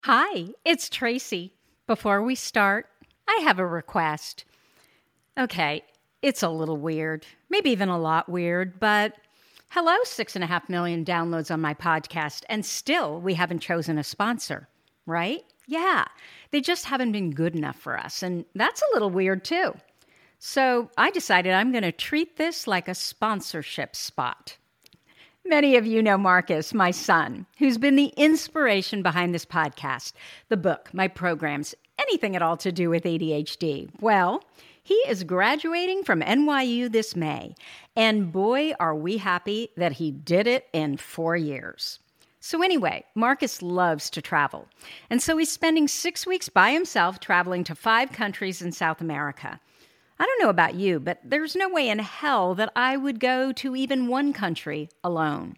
Hi, it's Tracy. Before we start, I have a request. Okay, it's a little weird, maybe even a lot weird, but hello, 6.5 million downloads on my podcast, and still we haven't chosen a sponsor, right? Yeah, they just haven't been good enough for us, and that's a little weird too. So I decided I'm going to treat this like a sponsorship spot. Many of you know Marcus, my son, who's been the inspiration behind this podcast, the book, my programs, anything at all to do with ADHD. Well, he is graduating from NYU this May, and boy, are we happy that he did it in 4 years. So anyway, Marcus loves to travel, and so he's spending 6 weeks by himself traveling to 5 countries in South America. I don't know about you, but there's no way in hell that I would go to even one country alone.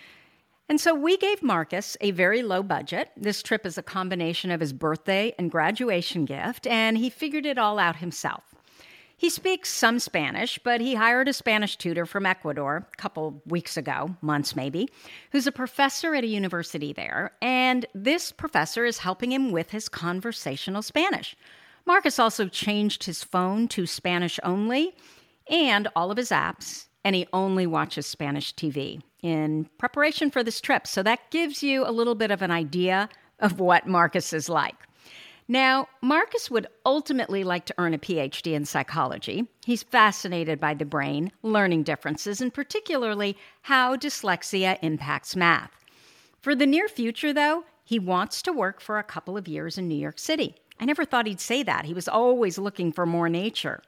And so we gave Marcus a very low budget. This trip is a combination of his birthday and graduation gift, and he figured it all out himself. He speaks some Spanish, but he hired a Spanish tutor from Ecuador a couple weeks ago, months maybe, who's a professor at a university there, and this professor is helping him with his conversational Spanish. Marcus also changed his phone to Spanish only and all of his apps, and he only watches Spanish TV in preparation for this trip. So that gives you a little bit of an idea of what Marcus is like. Now, Marcus would ultimately like to earn a PhD in psychology. He's fascinated by the brain, learning differences, and particularly how dyslexia impacts math. For the near future, though, he wants to work for a couple of years in New York City. I never thought he'd say that. He was always looking for more nature.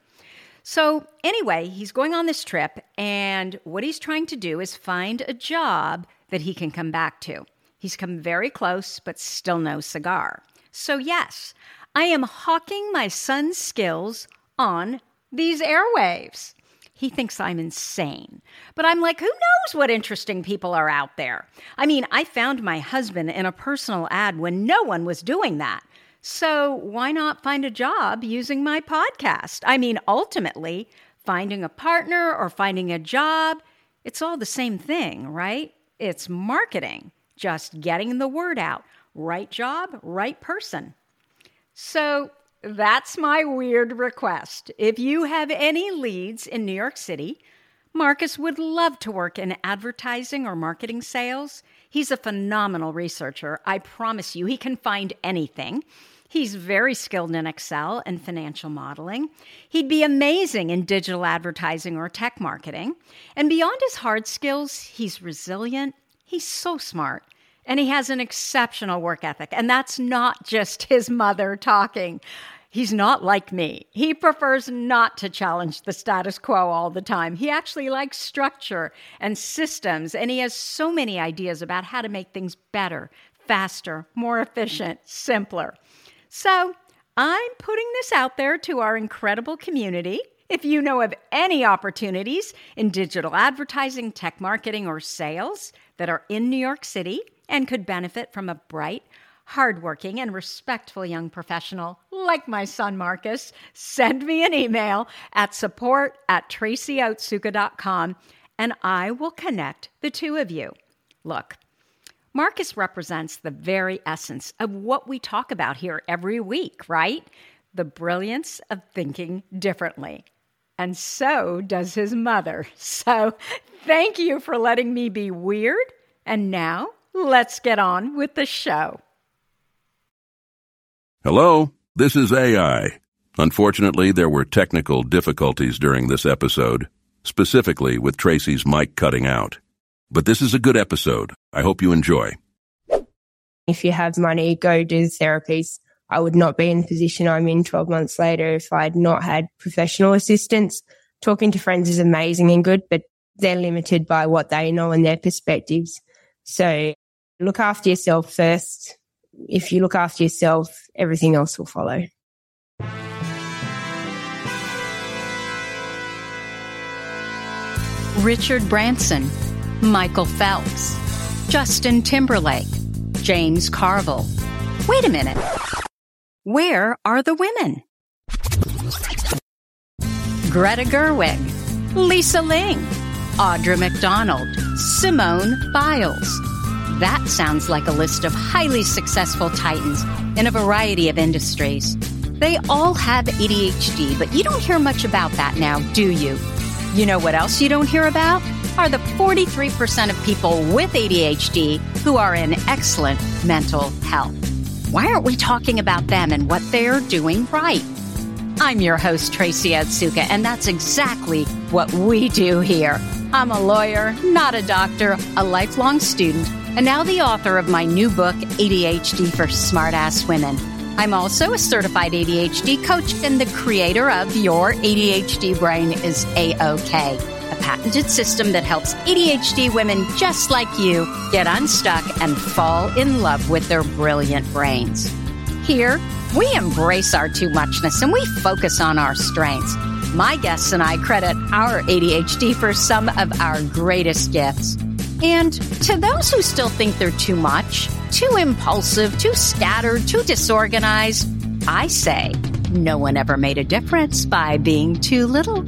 So anyway, he's going on this trip, and what he's trying to do is find a job that he can come back to. He's come very close, but still no cigar. So yes, I am hawking my son's skills on these airwaves. He thinks I'm insane. But I'm like, who knows what interesting people are out there? I mean, I found my husband in a personal ad when no one was doing that. So why not find a job using my podcast? I mean, ultimately, finding a partner or finding a job, it's all the same thing, right? It's marketing, just getting the word out. Right job, right person. So that's my weird request. If you have any leads in New York City, Marcus would love to work in advertising or marketing sales. He's a phenomenal researcher. I promise you, he can find anything. He's very skilled in Excel and financial modeling. He'd be amazing in digital advertising or tech marketing. And beyond his hard skills, he's resilient. He's so smart. And he has an exceptional work ethic. And that's not just his mother talking. He's not like me. He prefers not to challenge the status quo all the time. He actually likes structure and systems. And he has so many ideas about how to make things better, faster, more efficient, simpler. So I'm putting this out there to our incredible community. If you know of any opportunities in digital advertising, tech marketing, or sales that are in New York City and could benefit from a bright, hardworking, and respectful young professional like my son Marcus, send me an email at support@tracyotsuka.com and I will connect the two of you. Look, Marcus represents the very essence of what we talk about here every week, right? The brilliance of thinking differently. And so does his mother. So thank you for letting me be weird. And now let's get on with the show. Hello, this is AI. Unfortunately, there were technical difficulties during this episode, specifically with Tracy's mic cutting out. But this is a good episode. I hope you enjoy. If you have money, go do therapies. I would not be in the position I'm in 12 months later if I'd not had professional assistance. Talking to friends is amazing and good, but they're limited by what they know and their perspectives. So look after yourself first. If you look after yourself, everything else will follow. Richard Branson, Michael Phelps, Justin Timberlake, James Carville. Wait a minute. Where are the women? Greta Gerwig, Lisa Ling, Audra McDonald, Simone Biles, That sounds like a list of highly successful titans in a variety of industries. They all have ADHD, but you don't hear much about that now, do you? You know what else you don't hear about? Are the 43% of people with ADHD who are in excellent mental health. Why aren't we talking about them and what they're doing right? I'm your host, Tracy Otsuka, and that's exactly what we do here. I'm a lawyer, not a doctor, a lifelong student, and now the author of my new book, ADHD for Smartass Women. I'm also a certified ADHD coach and the creator of Your ADHD Brain is A-OK, a patented system that helps ADHD women just like you get unstuck and fall in love with their brilliant brains. Here, we embrace our too muchness and we focus on our strengths. My guests and I credit our ADHD for some of our greatest gifts. And to those who still think they're too much, too impulsive, too scattered, too disorganized, I say no one ever made a difference by being too little.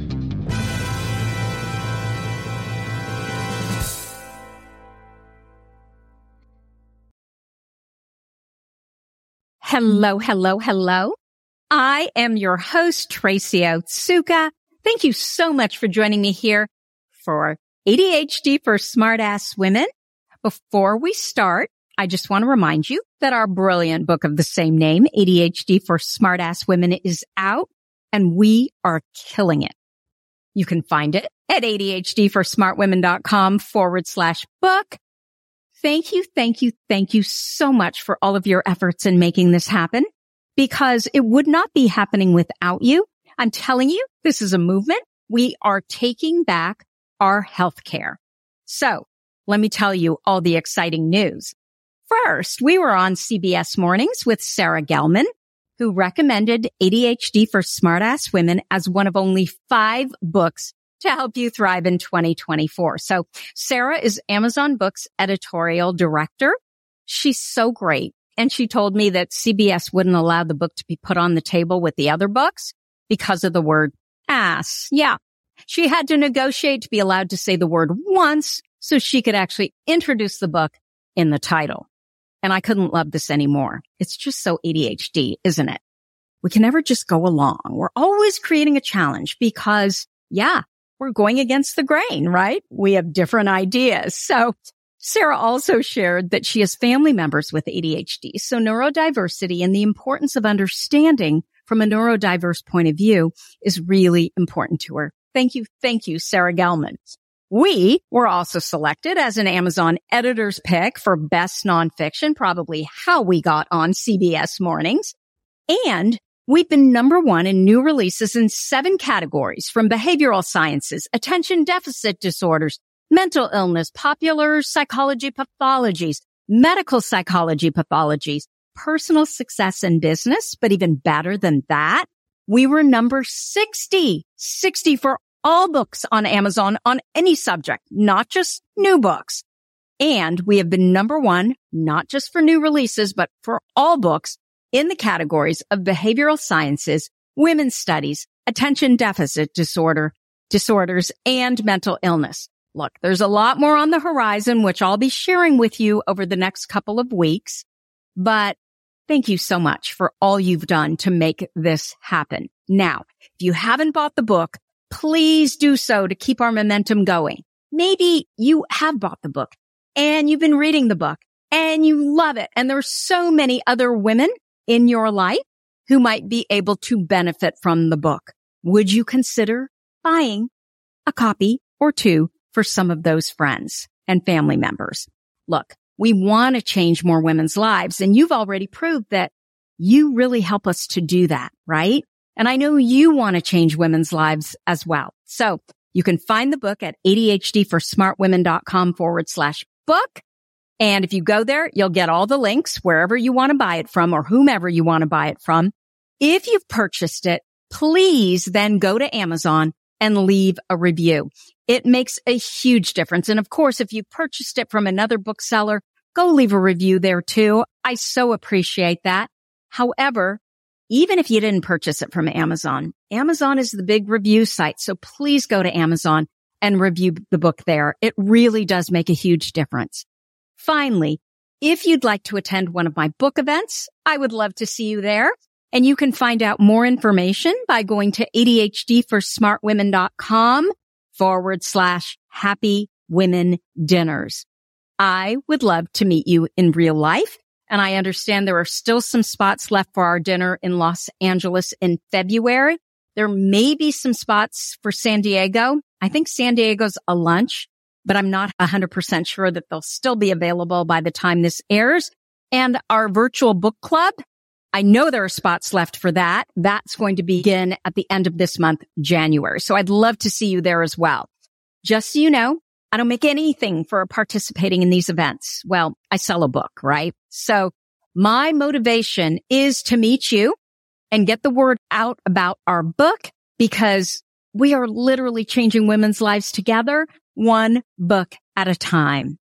Hello, hello, hello. I am your host, Tracy Otsuka. Thank you so much for joining me here for ADHD for Smartass Women. Before we start, I just want to remind you that our brilliant book of the same name, ADHD for Smartass Women, is out and we are killing it. You can find it at ADHDforsmartwomen.com/book. Thank you so much for all of your efforts in making this happen, because it would not be happening without you. I'm telling you, this is a movement. We are taking back our healthcare. So let me tell you all the exciting news. First, we were on CBS Mornings with Sarah Gelman, who recommended ADHD for Smartass Women as one of only 5 books to help you thrive in 2024. So Sarah is Amazon Books editorial director. She's so great. And she told me that CBS wouldn't allow the book to be put on the table with the other books because of the word ass. Yeah. She had to negotiate to be allowed to say the word once so she could actually introduce the book in the title. And I couldn't love this anymore. It's just so ADHD, isn't it? We can never just go along. We're always creating a challenge because, we're going against the grain, right? We have different ideas. So Sarah also shared that she has family members with ADHD. So neurodiversity and the importance of understanding from a neurodiverse point of view is really important to her. Thank you, Sarah Gelman. We were also selected as an Amazon editor's pick for best nonfiction, probably how we got on CBS Mornings. And we've been number 1 in new releases in 7 categories, from behavioral sciences, attention deficit disorders, mental illness, popular psychology pathologies, medical psychology pathologies, personal success and business. But even better than that, we were number 60 for all books on Amazon on any subject, not just new books. And we have been number 1, not just for new releases, but for all books in the categories of behavioral sciences, women's studies, attention deficit disorders, and mental illness. Look, there's a lot more on the horizon, which I'll be sharing with you over the next couple of weeks. But thank you so much for all you've done to make this happen. Now, if you haven't bought the book, please do so to keep our momentum going. Maybe you have bought the book and you've been reading the book and you love it. And there are so many other women in your life who might be able to benefit from the book. Would you consider buying a copy or 2 for some of those friends and family members? Look, we want to change more women's lives, and you've already proved that you really help us to do that, right? And I know you want to change women's lives as well. So you can find the book at ADHDforsmartwomen.com/book. And if you go there, you'll get all the links wherever you want to buy it from or whomever you want to buy it from. If you've purchased it, please then go to Amazon and leave a review. It makes a huge difference. And of course, if you purchased it from another bookseller, go leave a review there too. I so appreciate that. However, even if you didn't purchase it from Amazon, Amazon is the big review site. So please go to Amazon and review the book there. It really does make a huge difference. Finally, if you'd like to attend one of my book events, I would love to see you there. And you can find out more information by going to ADHDforsmartwomen.com/happy women dinners. I would love to meet you in real life. And I understand there are still some spots left for our dinner in Los Angeles in February. There may be some spots for San Diego. I think San Diego's a lunch, but I'm not 100% sure that they'll still be available by the time this airs. And our virtual book club, I know there are spots left for that. That's going to begin at the end of this month, January. So I'd love to see you there as well. Just so you know, I don't make anything for participating in these events. Well, I sell a book, right? So my motivation is to meet you and get the word out about our book, because we are literally changing women's lives together, one book at a time.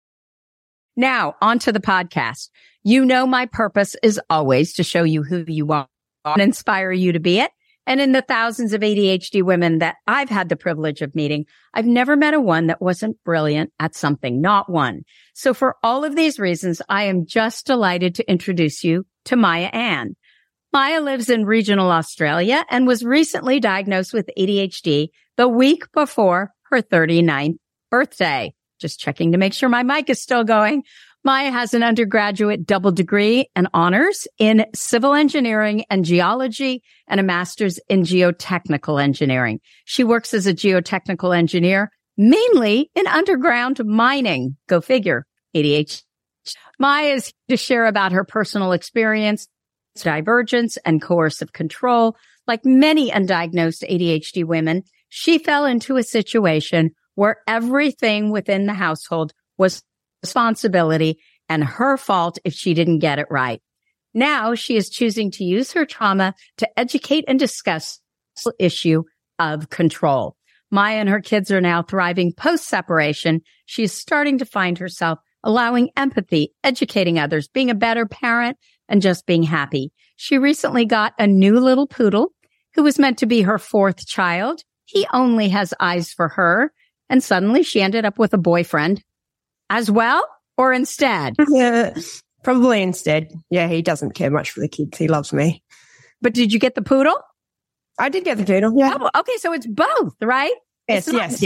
Now, on to the podcast. You know, my purpose is always to show you who you are and inspire you to be it. And in the thousands of ADHD women that I've had the privilege of meeting, I've never met a one that wasn't brilliant at something, not one. So for all of these reasons, I am just delighted to introduce you to Maya Ann. Maya lives in regional Australia and was recently diagnosed with ADHD the week before her 39th birthday. Just checking to make sure my mic is still going. Maya has an undergraduate double degree and honors in civil engineering and geology and a master's in geotechnical engineering. She works as a geotechnical engineer, mainly in underground mining. Go figure, ADHD. Maya is here to share about her personal experience, divergence, and coercive control. Like many undiagnosed ADHD women, she fell into a situation where everything within the household was responsibility and her fault if she didn't get it right. Now she is choosing to use her trauma to educate and discuss the issue of control. Maya and her kids are now thriving post-separation. She is starting to find herself allowing empathy, educating others, being a better parent, and just being happy. She recently got a new little poodle who was meant to be her fourth child. He only has eyes for her. And suddenly she ended up with a boyfriend as well, or instead? Yeah, probably instead. Yeah, he doesn't care much for the kids. He loves me. But did you get the poodle? I did get the poodle, yeah. Oh, okay, so it's both, right? Yes,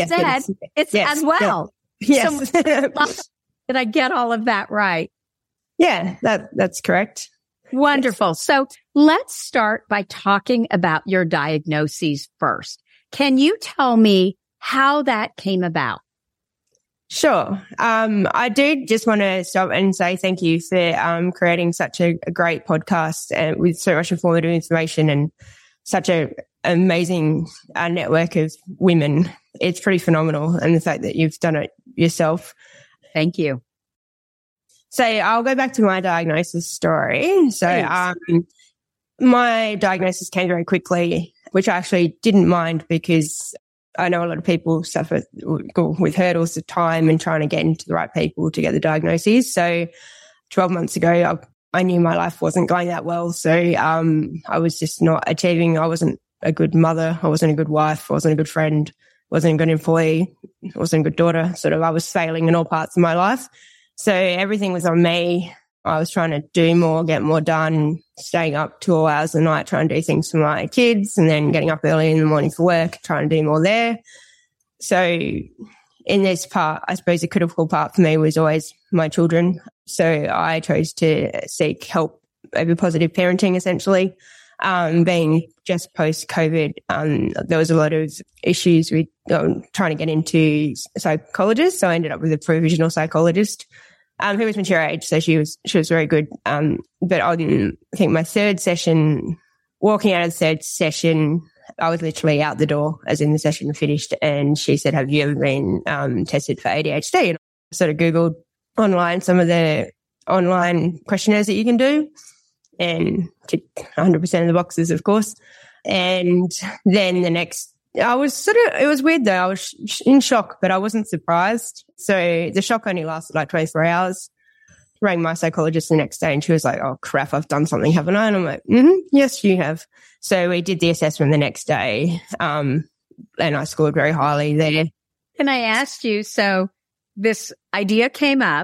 It's yes, as well. Yes. So, did I get all of that right? Yeah, that's correct. Wonderful. Yes. So let's start by talking about your diagnoses first. Can you tell me how that came about? Sure. I do just want to stop and say thank you for creating such a great podcast and with so much informative information and such an amazing network of women. It's pretty phenomenal. And the fact that you've done it yourself. Thank you. So I'll go back to my diagnosis story. So my diagnosis came very quickly, which I actually didn't mind because I know a lot of people suffer with hurdles of time and trying to get into the right people to get the diagnoses. So 12 months ago, I knew my life wasn't going that well. So I was just not achieving. I wasn't a good mother. I wasn't a good wife. I wasn't a good friend. Wasn't a good employee. Wasn't a good daughter. Sort of I was failing in all parts of my life. So everything was on me. I was trying to do more, get more done, staying up 2 hours a night, trying to do things for my kids and then getting up early in the morning for work, trying to do more there. So in this part, I suppose the critical part for me was always my children. So I chose to seek help over positive parenting, essentially. Being just post-COVID, there was a lot of issues with trying to get into psychologists. So I ended up with a provisional psychologist who was mature age, so she was very good. But I think my third session, walking out of the third session, I was literally out the door as in the session finished, and she said, "Have you ever been tested for ADHD?" And I sort of Googled online some of the online questionnaires that you can do, and ticked 100% of the boxes, of course. And then it was weird though. I was in shock, but I wasn't surprised. So the shock only lasted like 24 hours. Rang my psychologist the next day and she was like, "Oh crap, I've done something, haven't I?" And I'm like, "Yes, you have." So we did the assessment the next day. And I scored very highly there. And I asked you, so this idea came up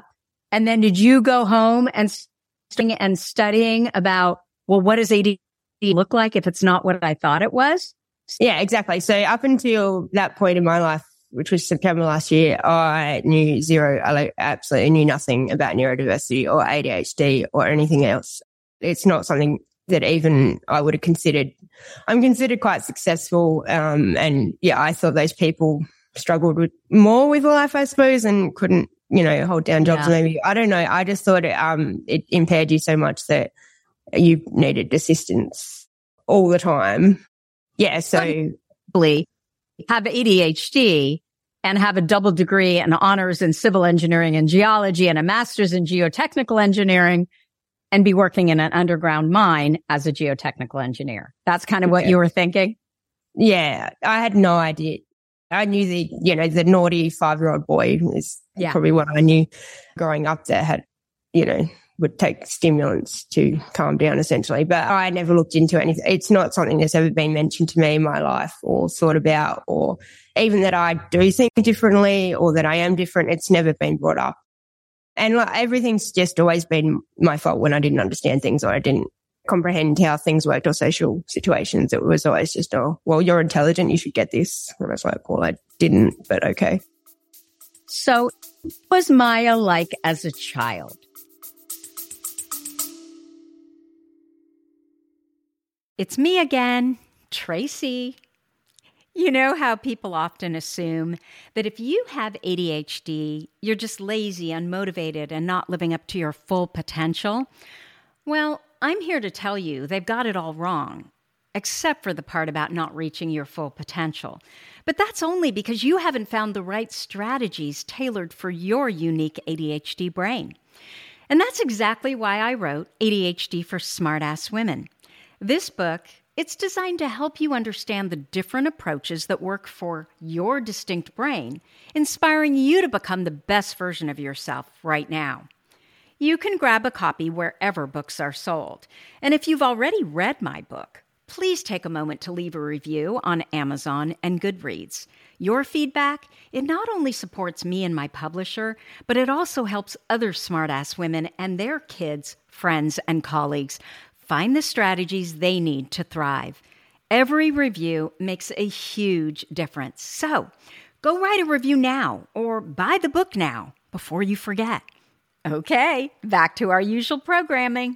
And then did you go home and studying about, well, what does ADHD look like if it's not what I thought it was? Yeah, exactly. So up until that point in my life, which was September last year, I knew zero, I absolutely knew nothing about neurodiversity or ADHD or anything else. It's not something that even I would have considered. I'm considered quite successful. And yeah, I thought those people struggled more with life, I suppose, and couldn't, hold down jobs. Yeah. Maybe, I don't know. I just thought it impaired you so much that you needed assistance all the time. Yeah. So have ADHD and have a double degree and honors in civil engineering and geology and a master's in geotechnical engineering and be working in an underground mine as a geotechnical engineer. That's kind of what you were thinking? Yeah. I had no idea. I knew the naughty 5-year-old boy is probably what I knew growing up that had, would take stimulants to calm down essentially. But I never looked into anything. It's not something that's ever been mentioned to me in my life or thought about, or even that I do think differently or that I am different. It's never been brought up. And everything's just always been my fault when I didn't understand things or I didn't comprehend how things worked or social situations. It was always just, oh, well, you're intelligent, you should get this. And I was like, well, I didn't, but okay. So what was Maya like as a child? It's me again, Tracy. You know how people often assume that if you have ADHD, you're just lazy, unmotivated, and not living up to your full potential? Well, I'm here to tell you they've got it all wrong, except for the part about not reaching your full potential. But that's only because you haven't found the right strategies tailored for your unique ADHD brain. And that's exactly why I wrote ADHD for Smartass Women. This book, it's designed to help you understand the different approaches that work for your distinct brain, inspiring you to become the best version of yourself right now. You can grab a copy wherever books are sold. And if you've already read my book, please take a moment to leave a review on Amazon and Goodreads. Your feedback, it not only supports me and my publisher, but it also helps other smartass women and their kids, friends, and colleagues find the strategies they need to thrive. Every review makes a huge difference. So go write a review now or buy the book now before you forget. Okay, back to our usual programming.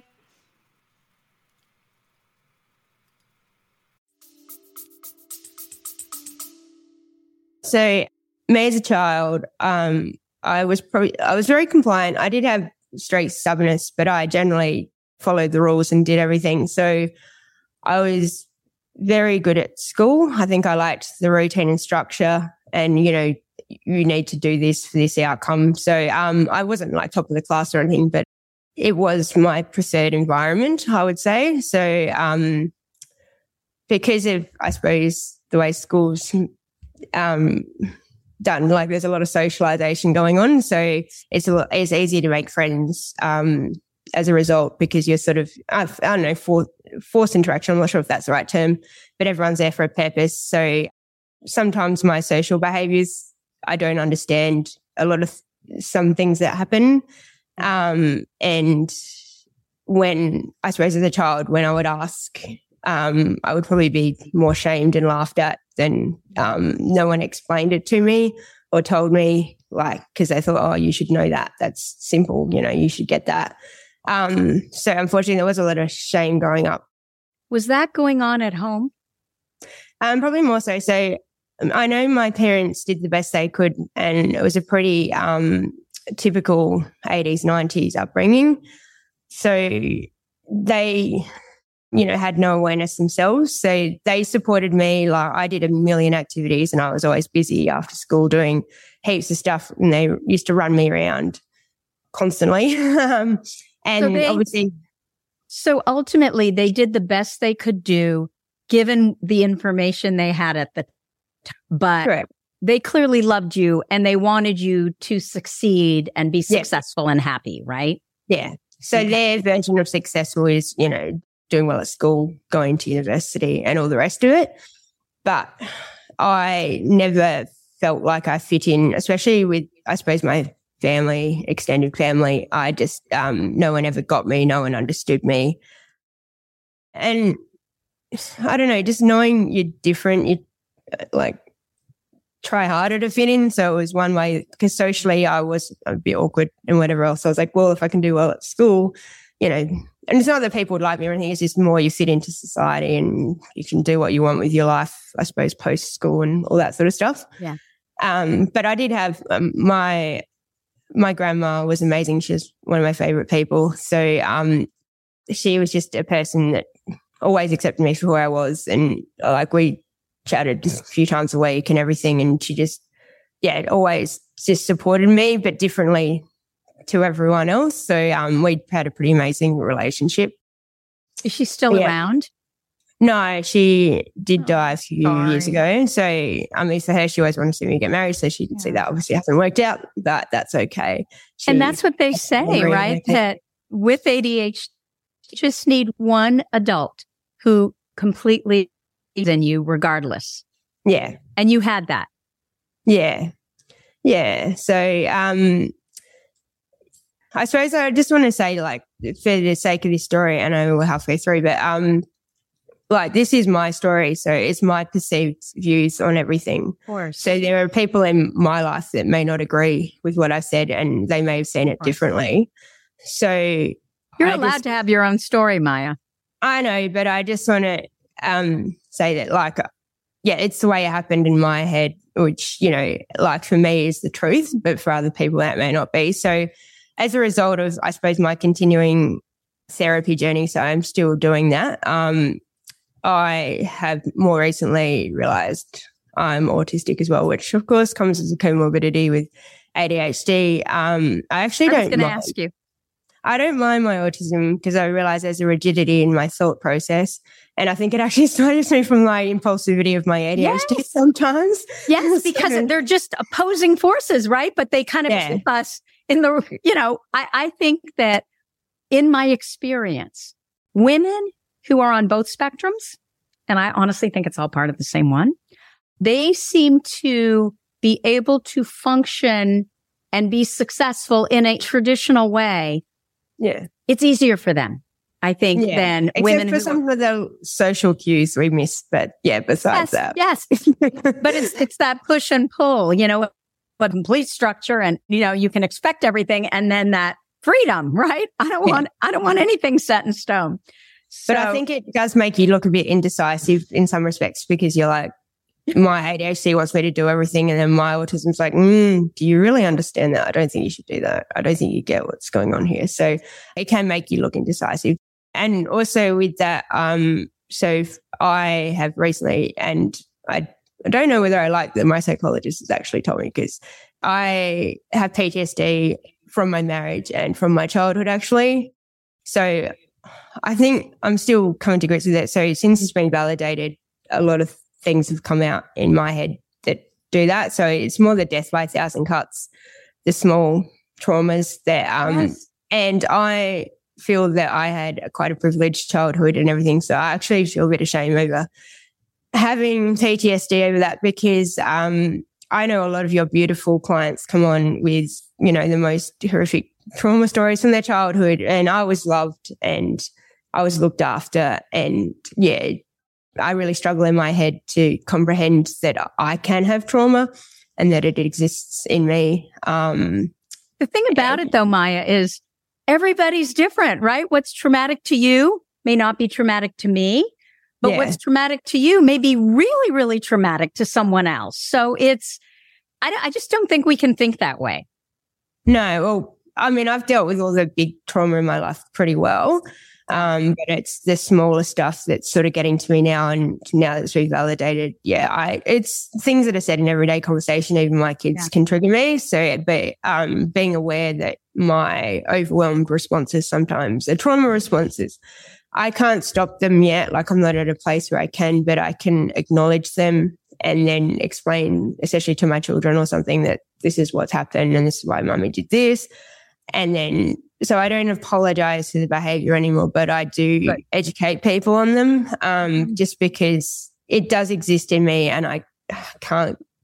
So me as a child, I was very compliant. I did have straight stubbornness, but I generally followed the rules and did everything. So I was very good at school. I think I liked the routine and structure and, you need to do this for this outcome. So I wasn't like top of the class or anything, but it was my preferred environment, I would say. So because of, I suppose, the way school's done, like there's a lot of socialization going on. So it's easier to make friends as a result, because you're sort of, I don't know, forced interaction. I'm not sure if that's the right term, but everyone's there for a purpose. So sometimes my social behaviors, I don't understand a lot of some things that happen. And when, I suppose as a child, when I would ask, I would probably be more shamed and laughed at than no one explained it to me or told me, like, because they thought, oh, you should know that. That's simple. You should get that. So unfortunately, there was a lot of shame growing up. Was that going on at home? Probably more so. So I know my parents did the best they could, and it was a pretty typical 80s, 90s upbringing. So they, had no awareness themselves. So they supported me. Like I did a million activities and I was always busy after school doing heaps of stuff, and they used to run me around constantly. So ultimately they did the best they could do given the information they had at the time. But correct. They clearly loved you and they wanted you to succeed and be successful and happy, right? Yeah. So their version of successful is, doing well at school, going to university and all the rest of it. But I never felt like I fit in, especially with, I suppose, my family, extended family. I just, no one ever got me. No one understood me. And I don't know, just knowing you're different, you like try harder to fit in. So it was one way, because socially I was a bit awkward and whatever else. I was like, well, if I can do well at school, you know, and it's not that people would like me or anything. It's just more you fit into society and you can do what you want with your life, I suppose, post school and all that sort of stuff. Yeah. But I did have my grandma was amazing. She was one of my favorite people. So she was just a person that always accepted me for who I was. And like we chatted just a few times a week and everything. And she just, always just supported me, but differently to everyone else. So we had a pretty amazing relationship. Is she still around? No, she did die a few years ago. So, I mean, for her, she always wanted to see me get married. So she could see that obviously hasn't worked out, but that's okay. And that's what they say, right? That with ADHD, you just need one adult who completely believes in you regardless. Yeah. And you had that. Yeah. Yeah. So, I suppose I just want to say, like, for the sake of this story, I know we're halfway through, but like, this is my story, so it's my perceived views on everything. Of course. So there are people in my life that may not agree with what I've said, and they may have seen it differently. So you're allowed to have your own story, Maya. I know, but I just want to say that, like, it's the way it happened in my head, which, you know, like for me is the truth, but for other people that may not be. So as a result of, I suppose, my continuing therapy journey, so I'm still doing that, I have more recently realised I'm autistic as well, which of course comes as a comorbidity with ADHD. I actually don't. I was going to ask you. I don't mind my autism because I realise there's a rigidity in my thought process, and I think it actually started me from my impulsivity of my ADHD sometimes. Yes, because they're just opposing forces, right? But they kind of keep us in the. You know, I think that in my experience, women who are on both spectrums, and I honestly think it's all part of the same one, they seem to be able to function and be successful in a traditional way. Yeah. It's easier for them, I think, than women. Except for some of the social cues we miss, but besides that. Yes. But it's that push and pull, you know, a complete structure, and, you know, you can expect everything, and then that freedom, right? I don't want anything set in stone. But I think it does make you look a bit indecisive in some respects, because you're like, my ADHD wants me to do everything, and then my autism's like, do you really understand that? I don't think you should do that. I don't think you get what's going on here. So it can make you look indecisive. And also with that, so I have recently, and I don't know whether I like that my psychologist has actually told me, because I have PTSD from my marriage and from my childhood, actually. So I think I'm still coming to grips with it. So since it's been validated, a lot of things have come out in my head that do that. So it's more the death by 1,000 cuts, the small traumas that, and I feel that I had quite a privileged childhood and everything. So I actually feel a bit ashamed over having PTSD over that, because I know a lot of your beautiful clients come on with, you know, the most horrific trauma stories from their childhood, and I was loved and I was looked after, and I really struggle in my head to comprehend that I can have trauma and that it exists in me. The thing about it though, Maya, is everybody's different, right? What's traumatic to you may not be traumatic to me, but what's traumatic to you may be really, really traumatic to someone else. So I just don't think we can think that way. No, well, I mean, I've dealt with all the big trauma in my life pretty well. But it's the smaller stuff that's sort of getting to me now, and now that it's revalidated, it's things that are said in everyday conversation. Even my kids can trigger me. So, but being aware that my overwhelmed responses sometimes are trauma responses, I can't stop them yet. Like, I'm not at a place where I can, but I can acknowledge them and then explain, especially to my children or something, that this is what's happened and this is why Mummy did this. And then, so I don't apologize for the behavior anymore, but I do educate people on them, just because it does exist in me and I can't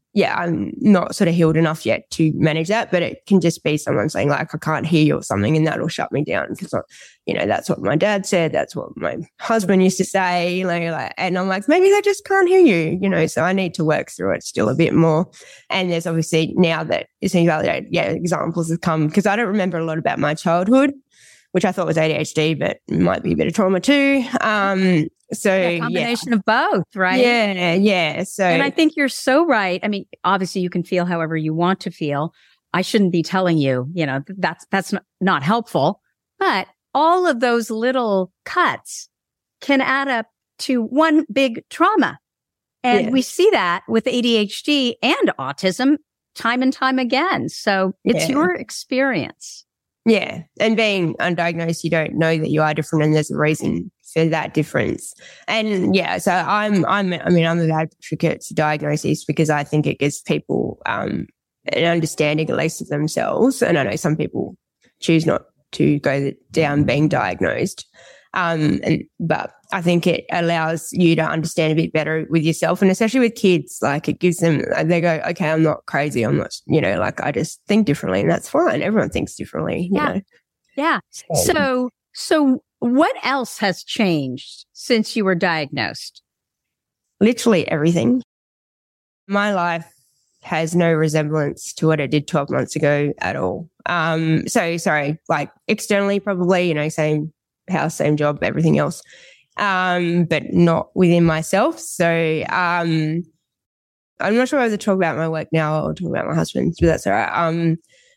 I'm not sort of healed enough yet to manage that, but it can just be someone saying like, I can't hear you or something, and that'll shut me down because, that's what my dad said. That's what my husband used to say. And I'm like, maybe they just can't hear you, so I need to work through it still a bit more. And there's obviously now that it's invalidated, examples have come because I don't remember a lot about my childhood, which I thought was ADHD, but it might be a bit of trauma too. Combination of both, right? Yeah. And I think you're so right. I mean, obviously you can feel however you want to feel. I shouldn't be telling you, that's not helpful, but all of those little cuts can add up to one big trauma. And we see that with ADHD and autism time and time again. So it's your experience. Yeah. And being undiagnosed, you don't know that you are different, and there's a reason for that difference. And so I'm an advocate for diagnosis because I think it gives people an understanding at least of themselves. And I know some people choose not to go down being diagnosed. But I think it allows you to understand a bit better with yourself, and especially with kids, like it gives them, they go, okay, I'm not crazy. I'm not, I just think differently, and that's fine. Everyone thinks differently, you know? Yeah. So what else has changed since you were diagnosed? Literally everything. My life has no resemblance to what it did 12 months ago at all. Like externally, probably, same house, same job, everything else, but not within myself. So I'm not sure whether to talk about my work now or talk about my husband, but that's all right.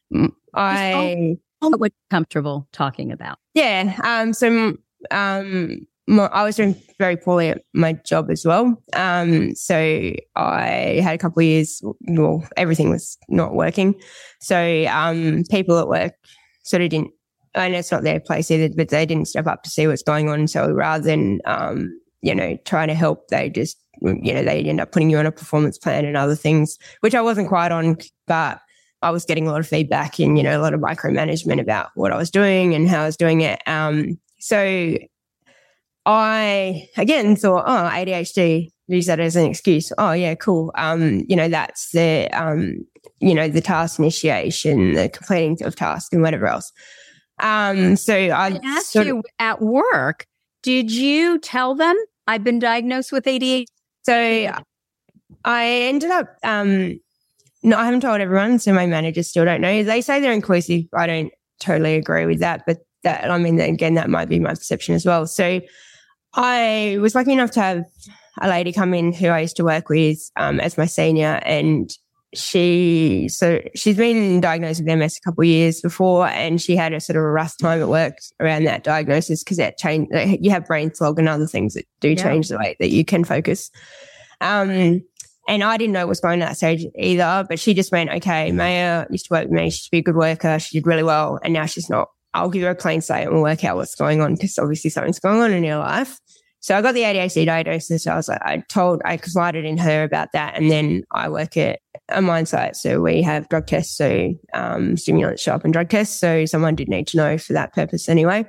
What you're comfortable talking about. Yeah. I was doing very poorly at my job as well. So I had a couple of years, everything was not working. So people at work sort of didn't, and it's not their place either, but they didn't step up to see what's going on. So rather than, trying to help, they just, they end up putting you on a performance plan and other things, which I wasn't quite on, but I was getting a lot of feedback and, a lot of micromanagement about what I was doing and how I was doing it. So I, again, thought, ADHD, use that as an excuse. Oh, yeah, cool. That's the, the task initiation, the completing of tasks and whatever else. So I asked you at work, did you tell them I've been diagnosed with ADHD? So I ended up, no, I haven't told everyone, so my managers still don't know. They say they're inclusive. I don't totally agree with that, but again, that might be my perception as well. So I was lucky enough to have a lady come in who I used to work with as my senior, and she's been diagnosed with MS a couple of years before, and she had a sort of a rough time at work around that diagnosis because that changed. You have brain fog and other things that do change the way that you can focus. And I didn't know what was going on at that stage either, but she just went, okay, Maya used to work with me. She should be a good worker. She did really well. And now she's not. I'll give her a clean slate and we'll work out what's going on because obviously something's going on in her life. So I got the ADHD diagnosis. I was like, I confided in her about that. And then I work at a Mindsight. So we have drug tests. So stimulants show up in drug tests. So someone did need to know for that purpose anyway.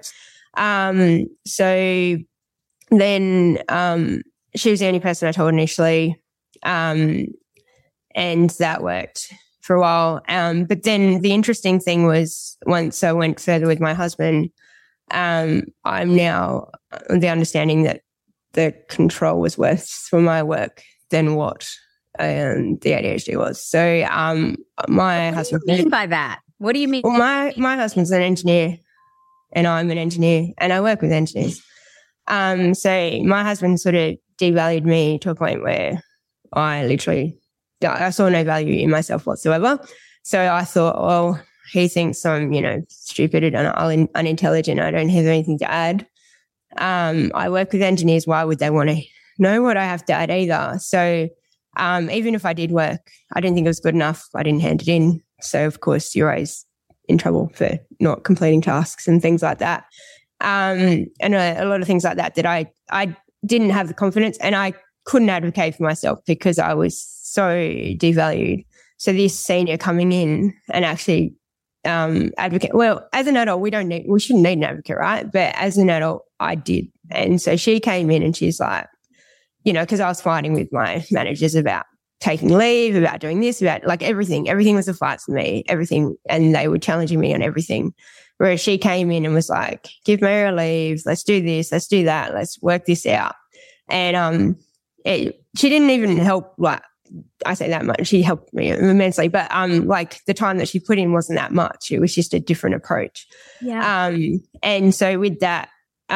So then she was the only person I told initially. And that worked for a while. But then the interesting thing was once I went further with my husband, I'm now the understanding that the control was worse for my work than what the ADHD was. So my husband. What do you mean by that? What do you mean? Well, my husband's an engineer and I'm an engineer and I work with engineers. So my husband sort of devalued me to a point where I saw no value in myself whatsoever. So I thought, well, he thinks I'm, stupid and unintelligent. I don't have anything to add. I work with engineers. Why would they want to know what I have to add either? So even if I did work, I didn't think it was good enough. I didn't hand it in. So, of course, you're always in trouble for not completing tasks and things like that. And a lot of things like that I didn't have the confidence and I couldn't advocate for myself because I was so devalued. So this senior coming in and actually advocate. Well, as an adult, we shouldn't need an advocate, right? But as an adult, I did. And so she came in and she's like, because I was fighting with my managers about taking leave, about doing this, about like everything. Everything was a fight for me, everything. And they were challenging me on everything. Whereas she came in and was like, give Mary a leave. Let's do this. Let's do that. Let's work this out. And she didn't even help, like, I say that much. She helped me immensely. But like the time that she put in wasn't that much. It was just a different approach. Yeah. And so with that,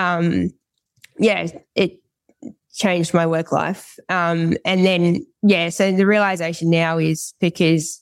it changed my work life. And then, so the realization now is because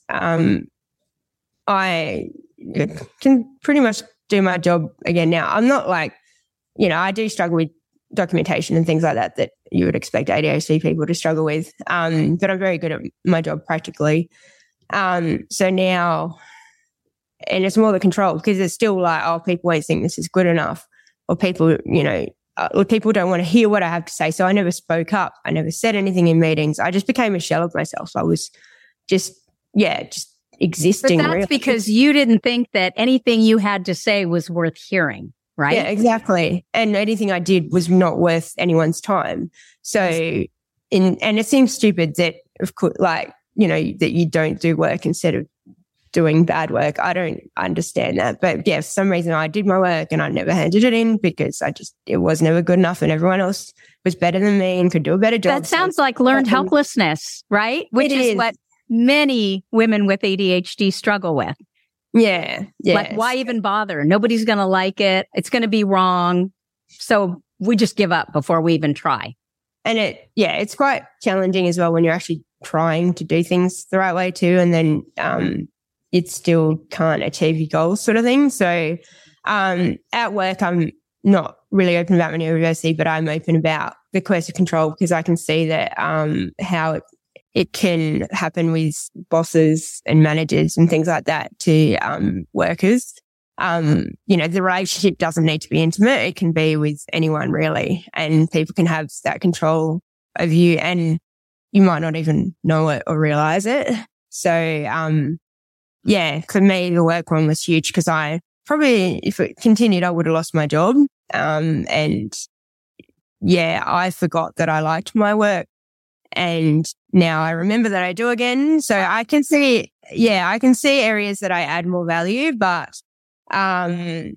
I can pretty much do my job again now. I'm not like, I do struggle with documentation and things like that you would expect ADHD people to struggle with. But I'm very good at my job practically. So now, and it's more the control, because it's still like, oh, people won't think this is good enough, or people, people don't want to hear what I have to say. So I never spoke up. I never said anything in meetings. I just became a shell of myself. I was just existing. But that's really because you didn't think that anything you had to say was worth hearing, right? Yeah, exactly. And anything I did was not worth anyone's time. So, and it seems stupid that, of course, like, that you don't do work instead of doing bad work. I don't understand that. But yeah, for some reason I did my work and I never handed it in because it was never good enough and everyone else was better than me and could do a better job. That sounds like learned helplessness, right? Which is what many women with ADHD struggle with. Yeah. Like, why even bother? Nobody's going to like it. It's going to be wrong. So we just give up before we even try. And it's quite challenging as well when you're actually trying to do things the right way too. And then, it still can't achieve your goals sort of thing. So, at work, I'm not really open about my neurodiversity, but I'm open about the coercive control because I can see that, how it can happen with bosses and managers and things like that to, workers. The relationship doesn't need to be intimate. It can be with anyone really. And people can have that control of you and you might not even know it or realize it. So, for me, the work one was huge because I probably, if it continued, I would have lost my job. I forgot that I liked my work and now I remember that I do again. So I can see areas that I add more value, but, at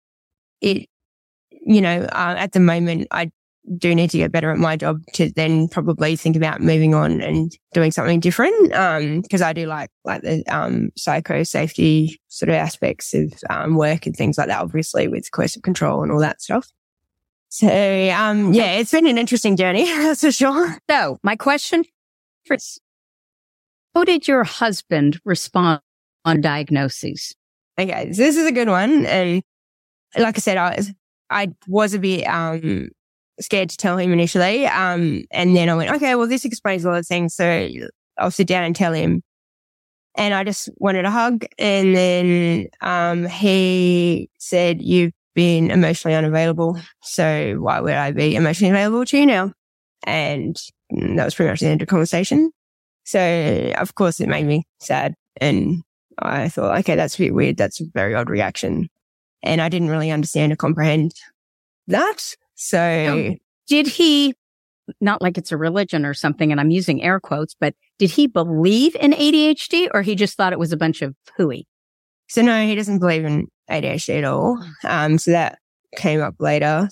the moment I do need to get better at my job to then probably think about moving on and doing something different. Cause I do like the, psycho safety sort of aspects of, work and things like that, obviously with coercive control and all that stuff. So, it's been an interesting journey, that's for sure. So my question is, how did your husband respond on diagnoses? Okay. So this is a good one. And like I said, I was a bit, scared to tell him initially. And then I went, okay, well, this explains a lot of things. So I'll sit down and tell him. And I just wanted a hug. And then, he said, you've been emotionally unavailable. So why would I be emotionally available to you now? And that was pretty much the end of the conversation. So of course it made me sad. And I thought, okay, that's a bit weird. That's a very odd reaction. And I didn't really understand or comprehend that. So did he, not like it's a religion or something, and I'm using air quotes, but did he believe in ADHD or he just thought it was a bunch of hooey? So no, he doesn't believe in ADHD at all. So that came up later.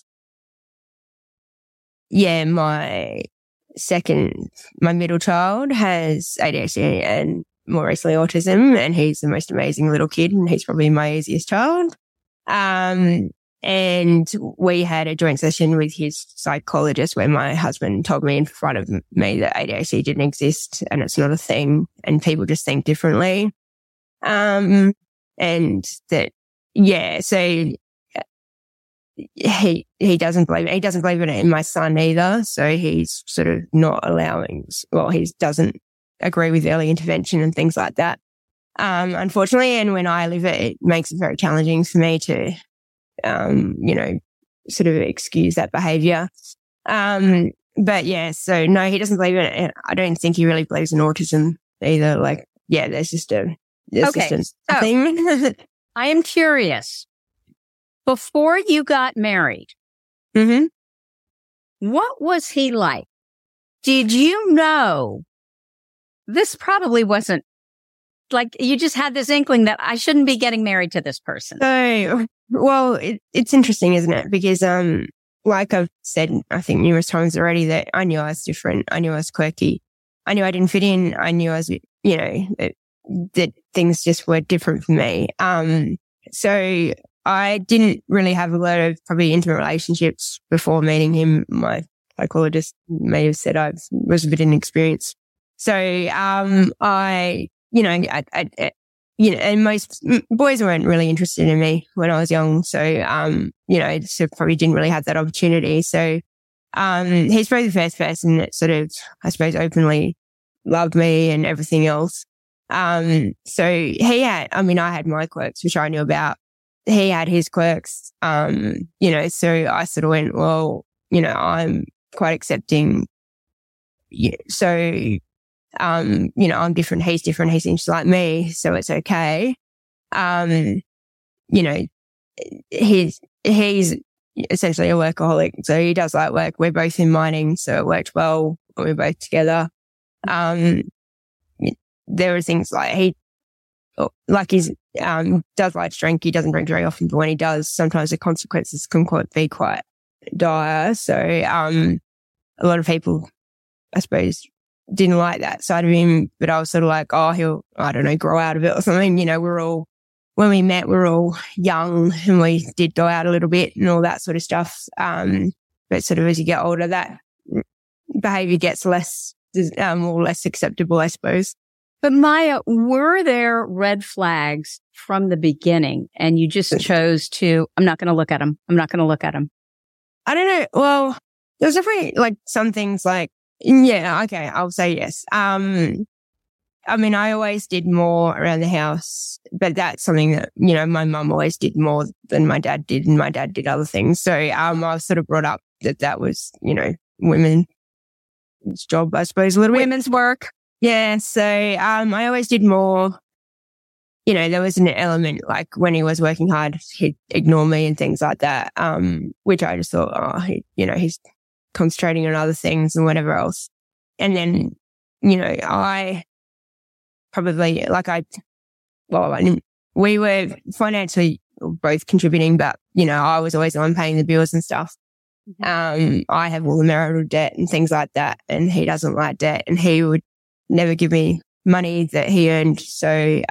Yeah, my middle child has ADHD and more recently autism, and he's the most amazing little kid and he's probably my easiest child. And we had a joint session with his psychologist where my husband told me in front of me that ADHD didn't exist and it's not a thing and people just think differently. And that, so he doesn't believe it. He doesn't believe it in my son either. So he's sort of not he doesn't agree with early intervention and things like that. Unfortunately, and when I live it makes it very challenging for me to, sort of excuse that behavior. But yeah, so no, he doesn't believe in it. I don't think he really believes in autism either. Like, yeah, there's just a thing. I am curious. Before you got married, what was he like? Did you know this probably wasn't like you just had this inkling that I shouldn't be getting married to this person. So, well, it's interesting, isn't it? Because, like I've said, I think numerous times already, that I knew I was different. I knew I was quirky. I knew I didn't fit in. I knew I was, that things just were different for me. So I didn't really have a lot of probably intimate relationships before meeting him. My psychologist may have said I was a bit inexperienced. So, and most boys weren't really interested in me when I was young. So, so probably didn't really have that opportunity. So, he's probably the first person that sort of, I suppose, openly loved me and everything else. So I had my quirks, which I knew about. He had his quirks, so I sort of went, well, I'm quite accepting. Yeah, so, I'm different. He's different. He seems like me. So it's okay. He's essentially a workaholic. So he does like work. We're both in mining. So it worked well when we're both together. There were things like he does like to drink. He doesn't drink very often, but when he does, sometimes the consequences can be quite dire. So, a lot of people, I suppose, didn't like that side of him, but I was sort of like, oh, he'll, I don't know, grow out of it or something. When we met, we were all young and we did go out a little bit and all that sort of stuff. But sort of as you get older, that behavior gets less acceptable, I suppose. But Maya, were there red flags from the beginning and you just chose to, I'm not going to look at them. I'm not going to look at them? I don't know. Well, there's definitely like some things like, yeah, okay, I'll say yes. I always did more around the house, but that's something that, my mum always did more than my dad did, and my dad did other things. So, I was sort of brought up that was, women's job, I suppose, a little bit. Women's work. Yeah. So, I always did more. There was an element like when he was working hard, he'd ignore me and things like that. Which I just thought, he's concentrating on other things and whatever else. And then, I probably we were financially both contributing, but, I was always the one paying the bills and stuff. I have all the marital debt and things like that. And he doesn't like debt, and he would never give me money that he earned. So,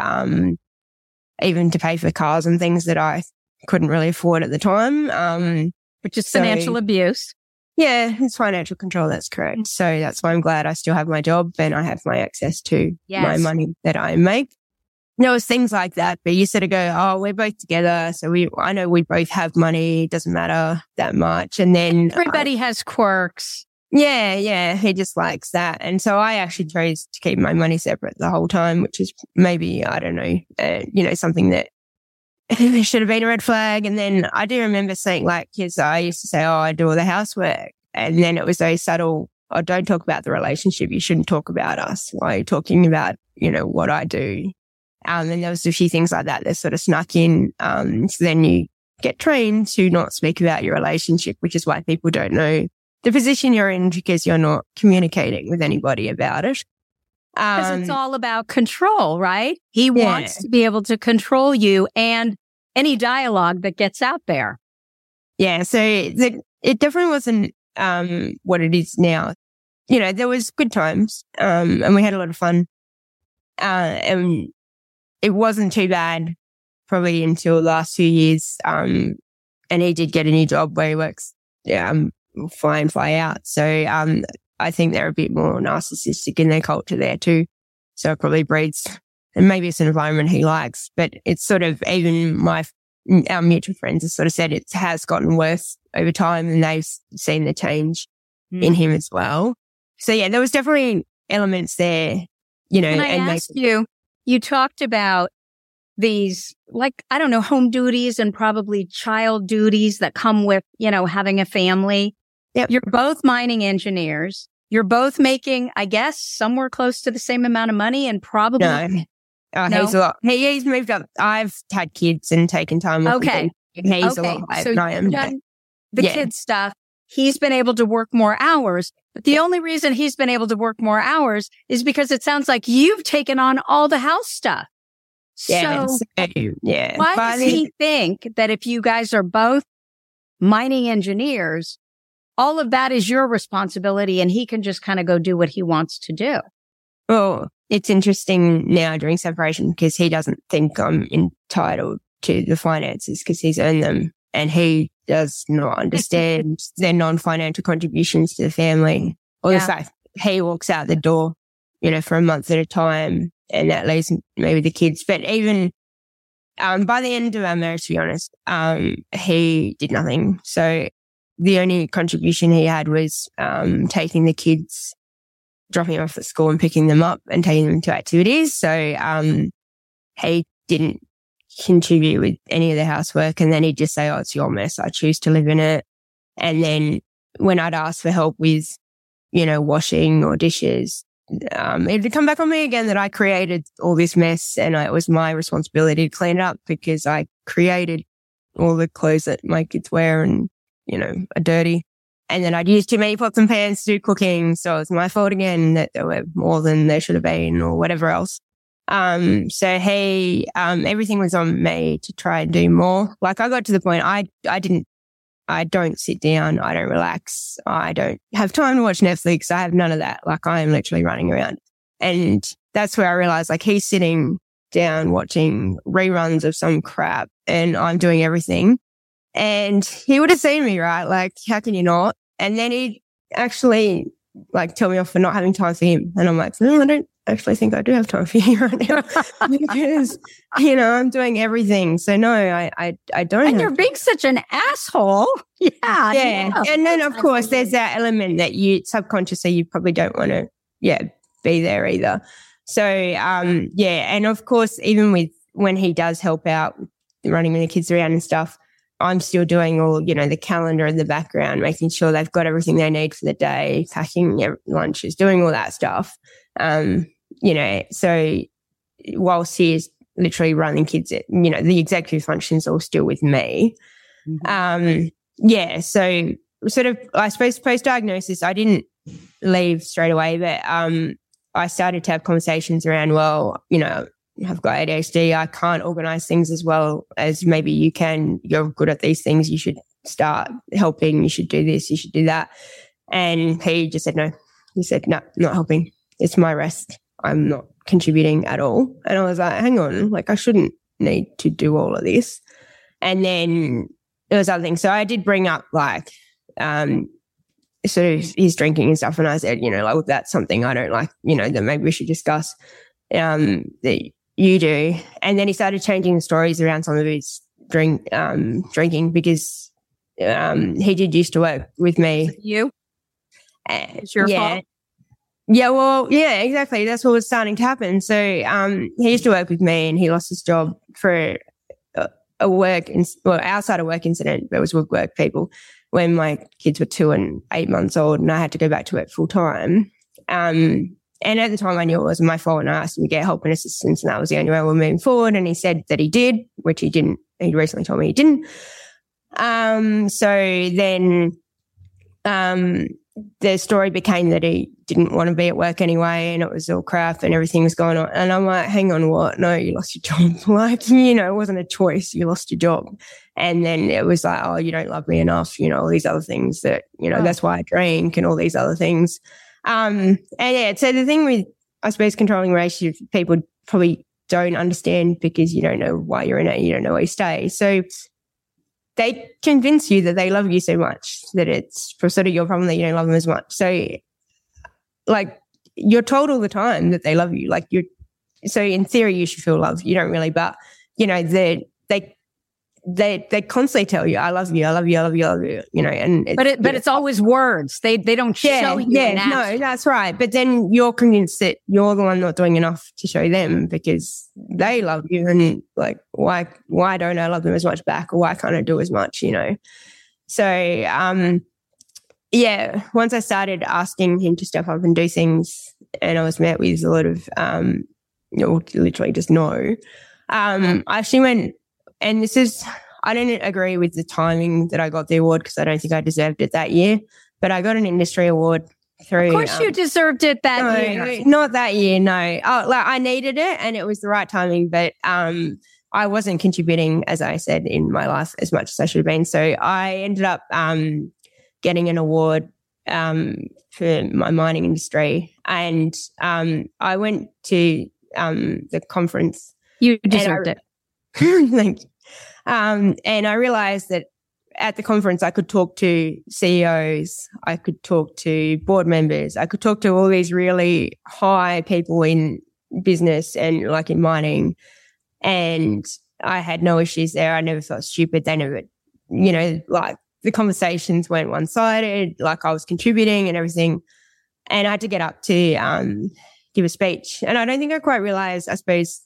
even to pay for cars and things that I couldn't really afford at the time. Which is financial abuse. Yeah, it's financial control. That's correct. So that's why I'm glad I still have my job and I have my access to my money that I make. There was things like that, but you sort of go, oh, we're both together. So I know we both have money. It doesn't matter that much. And then everybody has quirks. Yeah. He just likes that. And so I actually chose to keep my money separate the whole time, which is maybe, I don't know, something that should have been a red flag. And then I do remember saying, like, because I used to say, oh, I do all the housework. And then it was those subtle, oh, don't talk about the relationship. You shouldn't talk about us. Why are you talking about, what I do? And there was a few things like that sort of snuck in. So then you get trained to not speak about your relationship, which is why people don't know the position you're in, because you're not communicating with anybody about it. Because it's all about control, right? He wants to be able to control you and any dialogue that gets out there. Yeah. So it definitely wasn't what it is now. There was good times, and we had a lot of fun. And it wasn't too bad probably until the last few years. And he did get a new job where he works, fly in, fly out. So, I think they're a bit more narcissistic in their culture there too. So it probably breeds, and maybe it's an environment he likes, but it's sort of, even our mutual friends have sort of said it has gotten worse over time, and they've seen the change in him as well. So yeah, there was definitely elements there, Can I ask you talked about these, like, I don't know, home duties and probably child duties that come with, having a family. Yep. You're both mining engineers. You're both making, I guess, somewhere close to the same amount of money, and probably. No. He's a lot. He's moved up. I've had kids and taken time off. Okay. He's a lot higher than I am. Done the kid stuff. he's been able to work more hours. But the only reason he's been able to work more hours is because it sounds like you've taken on all the house stuff. Yeah. So yeah. why does he think that if you guys are both mining engineers, all of that is your responsibility and he can just kind of go do what he wants to do? Well, it's interesting now during separation because he doesn't think I'm entitled to the finances because he's earned them, and he does not understand their non-financial contributions to the family, or the fact he walks out the door, for a month at a time, and that leaves maybe the kids. But even by the end of our marriage, to be honest, he did nothing. So the only contribution he had was taking the kids, dropping them off at school and picking them up and taking them to activities. So he didn't contribute with any of the housework, and then he'd just say, "Oh, it's your mess. I choose to live in it." And then when I'd ask for help with, washing or dishes, it'd come back on me again that I created all this mess and it was my responsibility to clean it up because I created all the clothes that my kids wear and, are dirty. And then I'd use too many pots and pans to do cooking. So it's my fault again that there were more than there should have been or whatever else. So everything was on me to try and do more. Like I got to the point I don't sit down. I don't relax. I don't have time to watch Netflix. I have none of that. Like I am literally running around. And that's where I realized like he's sitting down watching reruns of some crap and I'm doing everything. And he would have seen me, right? Like, how can you not? And then he'd actually like tell me off for not having time for him. And I'm like, no, I don't actually think I do have time for you right now because, I'm doing everything. So no, I don't. And you're being such an asshole. Yeah. Yeah. And then of course there's that element that you subconsciously, you probably don't want to, be there either. So, and of course, even with when he does help out running the kids around and stuff, I'm still doing all, the calendar in the background, making sure they've got everything they need for the day, packing lunches, doing all that stuff. So whilst he is literally running kids, the executive functions are all still with me. Mm-hmm. So sort of, I suppose post-diagnosis, I didn't leave straight away, but I started to have conversations around, I've got ADHD. I can't organize things as well as maybe you can. You're good at these things. You should start helping. You should do this. You should do that. And he just said, no. He said, no, not helping. It's my rest. I'm not contributing at all. And I was like, hang on, like I shouldn't need to do all of this. And then there was other things. So I did bring up like, sort of his drinking and stuff. And I said, like that's something I don't like, that maybe we should discuss, that you do. And then he started changing the stories around some of his drinking because he did used to work with me. You? It's your fault? Yeah, well, yeah, exactly. That's what was starting to happen. So he used to work with me and he lost his job for outside of work incident. It was with work people when my kids were 2 and 8 months old and I had to go back to work full time. And at the time I knew it wasn't my fault and I asked him to get help and assistance and that was the only way we're moving forward. And he said that he did, which he didn't. He recently told me he didn't. So then the story became that he didn't want to be at work anyway and it was all crap and everything was going on. And I'm like, hang on, what? No, you lost your job. Like, it wasn't a choice. You lost your job. And then it was like, oh, you don't love me enough, all these other things that, that's why I drink and all these other things. So the thing with, I suppose, controlling relationships, people probably don't understand because you don't know why you're in it, you don't know why you stay. So they convince you that they love you so much that it's sort of your problem that you don't love them as much. So, like, you're told all the time that they love you. Like, so in theory, you should feel loved. You don't really, but, they constantly tell you, I love you, I love you, I love you, I love you, and it's always words. They don't show you. Yeah, no, that's right. But then you're convinced that you're the one not doing enough to show them because they love you and like, why don't I love them as much back or why can't I do as much, So, once I started asking him to step up and do things and I was met with a lot of, literally just no, I actually went, and this is, I didn't agree with the timing that I got the award because I don't think I deserved it that year. But I got an industry award through. Of course, you deserved it that year. Not that year, no. I needed it, and it was the right timing. But I wasn't contributing, as I said, in my life as much as I should have been. So I ended up getting an award for my mining industry, and I went to the conference. You deserved it. Thank you. And I realized that at the conference, I could talk to CEOs, I could talk to board members, I could talk to all these really high people in business and like in mining. And I had no issues there. I never felt stupid. They never, like the conversations went one-sided, like I was contributing and everything. And I had to get up to give a speech. And I don't think I quite realized, I suppose,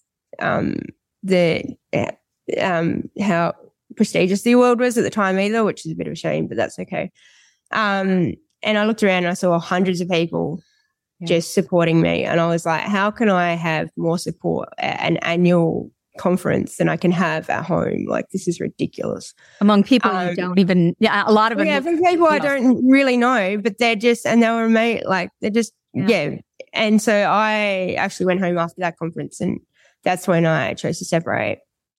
how prestigious the award was at the time either, which is a bit of a shame, but that's okay. And I looked around and I saw hundreds of people just supporting me. And I was like, how can I have more support at an annual conference than I can have at home? Like, this is ridiculous. Among people you don't even, a lot of them. Yeah, from people I don't really know, but they're just, and they were amazing. Like, they're just, And so I actually went home after that conference, and that's when I chose to separate.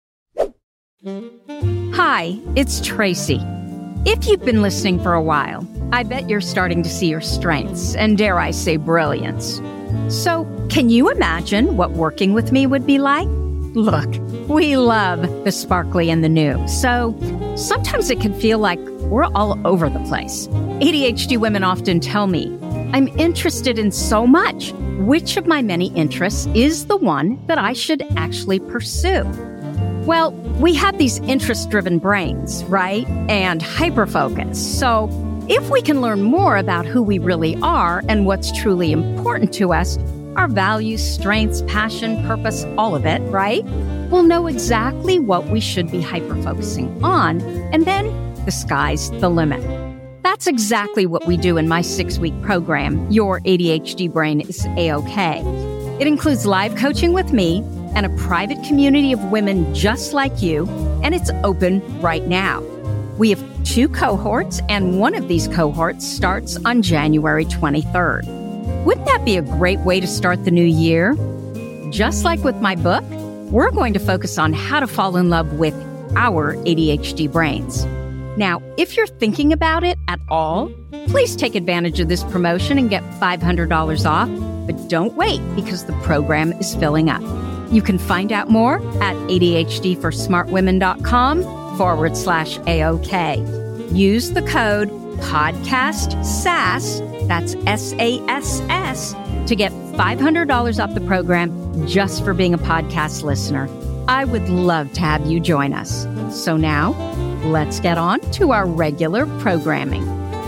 Hi, it's Tracy. If you've been listening for a while, I bet you're starting to see your strengths and, dare I say, brilliance. So, can you imagine what working with me would be like? Look, we love the sparkly and the new, so sometimes it can feel like we're all over the place. ADHD women often tell me, I'm interested in so much. Which of my many interests is the one that I should actually pursue? Well, we have these interest-driven brains, right? And hyperfocus. So if we can learn more about who we really are and what's truly important to us, our values, strengths, passion, purpose, all of it, right? We'll know exactly what we should be hyper-focusing on, and then the sky's the limit. That's exactly what we do in my 6-week program, Your ADHD Brain is A-OK. It includes live coaching with me and a private community of women just like you, and it's open right now. We have 2 cohorts, and one of these cohorts starts on January 23rd. Wouldn't that be a great way to start the new year? Just like with my book, we're going to focus on how to fall in love with our ADHD brains. Now, if you're thinking about it at all, please take advantage of this promotion and get $500 off, but don't wait because the program is filling up. You can find out more at ADHDforsmartwomen.com/AOK. Use the code PODCASTSASS, that's SASS, to get $500 off the program just for being a podcast listener. I would love to have you join us. So now, let's get on to our regular programming.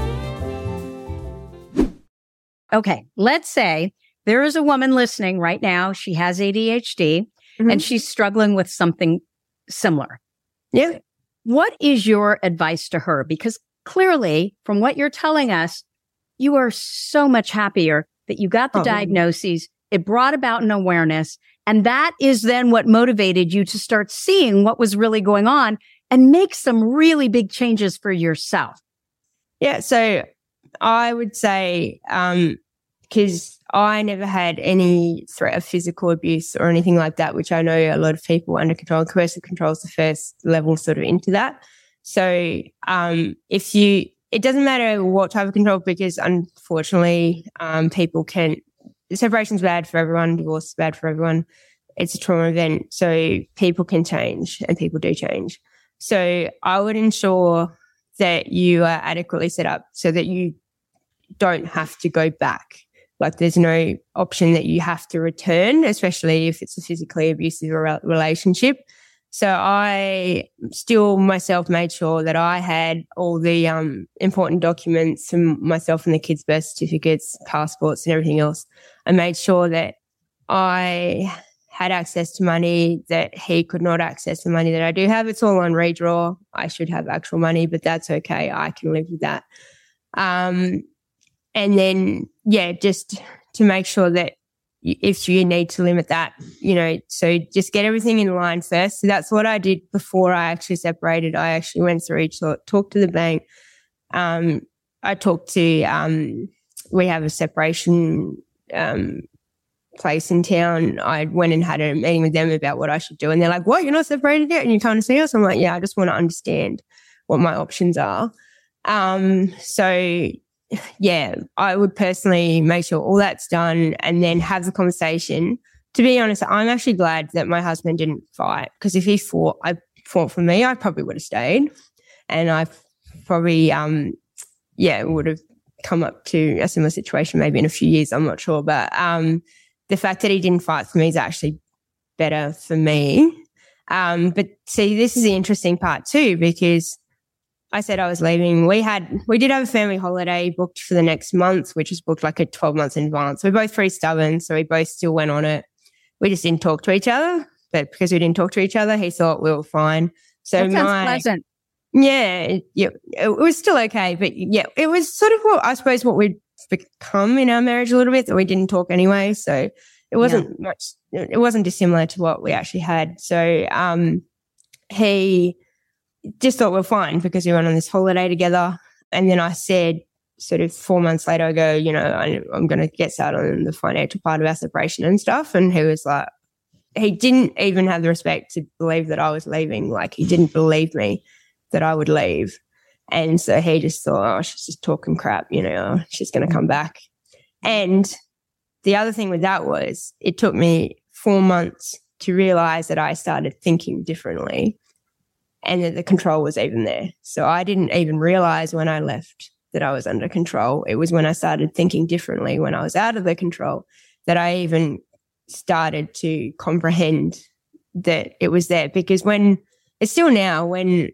Okay, let's say there is a woman listening right now. She has ADHD and she's struggling with something similar. Yeah. What is your advice to her? Because clearly, from what you're telling us, you are so much happier that you got the diagnoses. It brought about an awareness. And that is then what motivated you to start seeing what was really going on and make some really big changes for yourself. Yeah. So I would say, because I never had any threat of physical abuse or anything like that, which I know a lot of people under control. Coercive control is the first level sort of into that. So it doesn't matter what type of control, because unfortunately, separation's bad for everyone, divorce is bad for everyone. It's a trauma event. So people can change, and people do change. So I would ensure that you are adequately set up so that you don't have to go back. Like, there's no option that you have to return, especially if it's a physically abusive relationship. So I still myself made sure that I had all the important documents from myself and the kids' birth certificates, passports and everything else. I made sure that I had access to money, that he could not access the money that I do have. It's all on redraw. I should have actual money, but that's okay. I can live with that. And then, just to make sure that if you need to limit that, so just get everything in line first. So that's what I did before I actually separated. I actually went through, talked to the bank. I talked to, we have a separation place in town. I went and had a meeting with them about what I should do. And they're like, what, you're not separated yet? And you're coming to see us? I'm like, yeah, I just want to understand what my options are. So yeah, I would personally make sure all that's done and then have the conversation. To be honest, I'm actually glad that my husband didn't fight, because if he fought for me, I probably would have stayed, and I probably, would have come up to a similar situation maybe in a few years. I'm not sure, but the fact that he didn't fight for me is actually better for me. But see, this is the interesting part too, because I said I was leaving. We did have a family holiday booked for the next month, which was booked like 12 months in advance. We're both pretty stubborn, so we both still went on it. We just didn't talk to each other, but because we didn't talk to each other, he thought we were fine. So that sounds pleasant. Yeah, it was still okay, but yeah, it was sort of what we'd become in our marriage a little bit, that we didn't talk anyway. So it wasn't much. It wasn't dissimilar to what we actually had. So he just thought we were fine because we went on this holiday together. And then I said, sort of 4 months later, I go, I'm going to get started on the financial part of our separation and stuff. And he was like, he didn't even have the respect to believe that I was leaving. Like, he didn't believe me that I would leave. And so he just thought, oh, she's just talking crap, she's going to come back. And the other thing with that was, it took me 4 months to realize that I started thinking differently and that the control was even there. So I didn't even realize when I left that I was under control. It was when I started thinking differently, when I was out of the control, that I even started to comprehend that it was there. Because when it's still now, when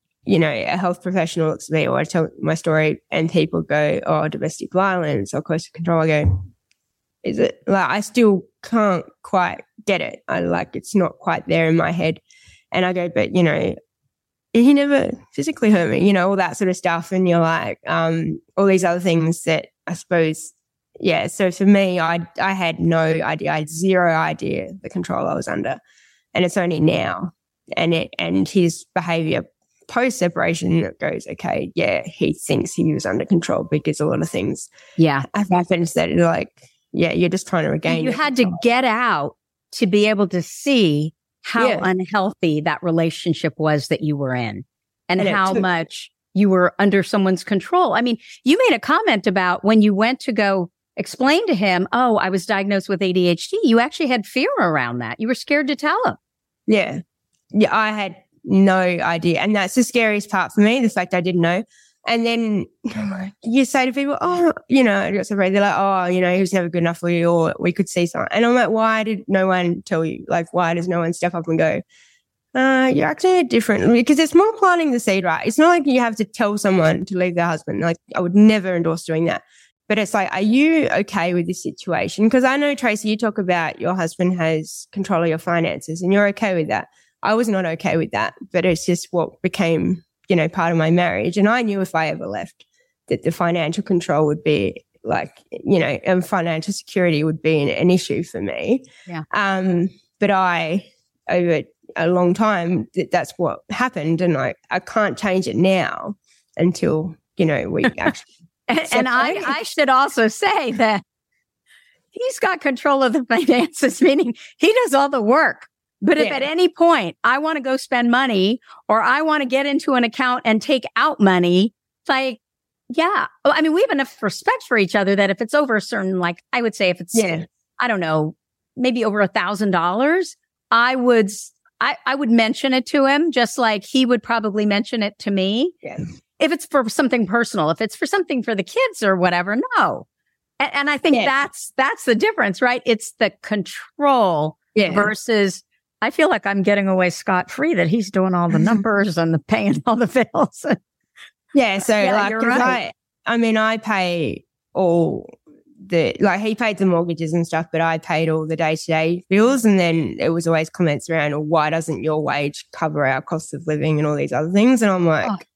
a health professional looks at me, or I tell my story and people go, oh, domestic violence or close to control, I go, is it? Like, I still can't quite get it. It's not quite there in my head. And I go, but, he never physically hurt me, all that sort of stuff. And you're like, all these other things that I suppose, yeah. So for me, I had no idea. I had zero idea the control I was under. And it's only now. And his behavior post-separation goes, okay, yeah, he thinks he was under control, because a lot of things have happened that are like, yeah, you're just trying to regain. You had to get out to be able to see how unhealthy that relationship was that you were in, and how much you were under someone's control. I mean, you made a comment about when you went to go explain to him, oh, I was diagnosed with ADHD. You actually had fear around that. You were scared to tell him. Yeah. Yeah, I had no idea. And that's the scariest part for me, the fact I didn't know. And then you say to people, oh, I got separated. They're like, oh, he was never good enough for you, or we could see something. And I'm like, why did no one tell you? Like, why does no one step up and go, you're acting different? Because it's more planting the seed, right? It's not like you have to tell someone to leave their husband. Like, I would never endorse doing that. But it's like, are you okay with this situation? Because I know, Tracy, you talk about your husband has control of your finances and you're okay with that. I was not okay with that, but it's just what became, part of my marriage. And I knew if I ever left that the financial control would be like, and financial security would be an issue for me. Yeah. But over a long time, that's what happened. And I can't change it now until, we actually. And I should also say that he's got control of the finances, meaning he does all the work. But if at any point I want to go spend money, or I want to get into an account and take out money, it's like, yeah. I mean, we have enough respect for each other that if it's over a certain, like, I would say if it's, I don't know, maybe over $1,000, I would mention it to him, just like he would probably mention it to me. Yeah. If it's for something personal, if it's for something for the kids or whatever, no. And I think that's the difference, right? It's the control versus, I feel like I'm getting away scot-free, that he's doing all the numbers and the paying all the bills. Yeah. So you're right. I pay all he paid the mortgages and stuff, but I paid all the day-to-day bills. And then it was always comments around, well, why doesn't your wage cover our cost of living and all these other things? And I'm like,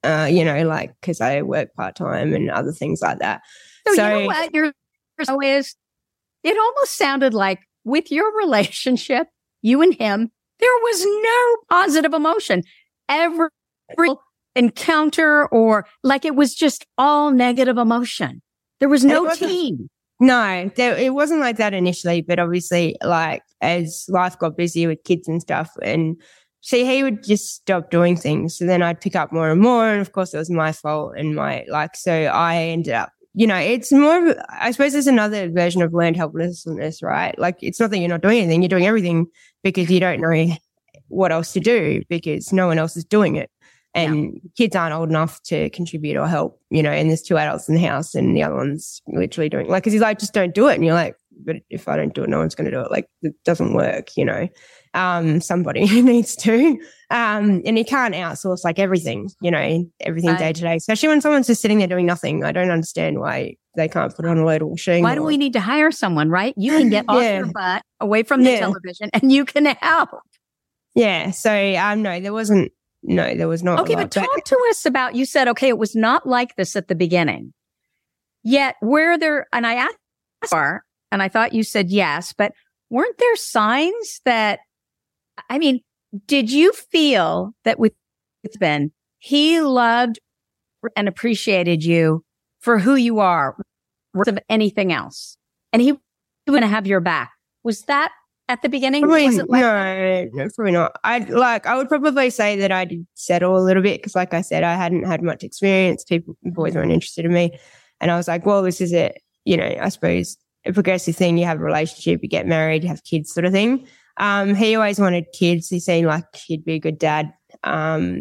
because I work part-time and other things like that. So you know what your is? It almost sounded like with your relationship, you and him, there was no positive emotion. Every encounter or like it was just all negative emotion. There was no team. No, it wasn't like that initially, but obviously like as life got busy with kids and stuff and see, he would just stop doing things. So then I'd pick up more and more. And of course it was my fault and so I ended up, it's more of, I suppose there's another version of learned helplessness, right? Like it's not that you're not doing anything, you're doing everything because you don't know what else to do because no one else is doing it. And kids aren't old enough to contribute or help, and there's 2 adults in the house and the other one's literally doing because he's like, just don't do it. And you're like, but if I don't do it, no one's going to do it. Like it doesn't work, somebody needs to. And you can't outsource like everything, everything day to day, especially when someone's just sitting there doing nothing. I don't understand why they can't put on a load of washing. Why do we need to hire someone, right? You can get off your butt away from the television and you can help. Yeah. So, there was not. Okay, but talk to us about, you said, okay, it was not like this at the beginning. Yet and I asked her, and I thought you said yes, but weren't there signs that, did you feel that with Ben, he loved and appreciated you for who you are, of anything else? And he was going to have your back. Was that at the beginning? No, probably not. I would probably say that I did settle a little bit because, like I said, I hadn't had much experience. Boys weren't interested in me. And I was like, well, this is it. I suppose a progressive thing. You have a relationship, you get married, you have kids sort of thing. He always wanted kids. He seemed like he'd be a good dad. When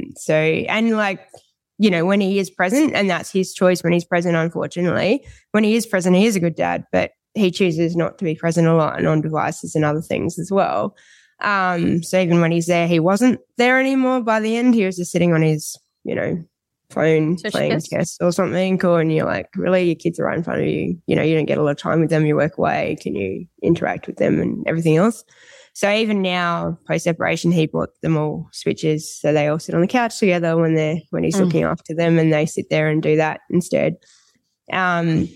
he is present, and that's his choice when he's present, unfortunately. When he is present, he is a good dad, but he chooses not to be present a lot and on devices and other things as well. So even when he's there, he wasn't there anymore. By the end, he was just sitting on his, phone playing chess or something. Cool. And you're like, really, your kids are right in front of you. You don't get a lot of time with them. You work away. Can you interact with them and everything else? So even now, post-separation, he bought them all switches. So they all sit on the couch together when he's looking after them, and they sit there and do that instead. So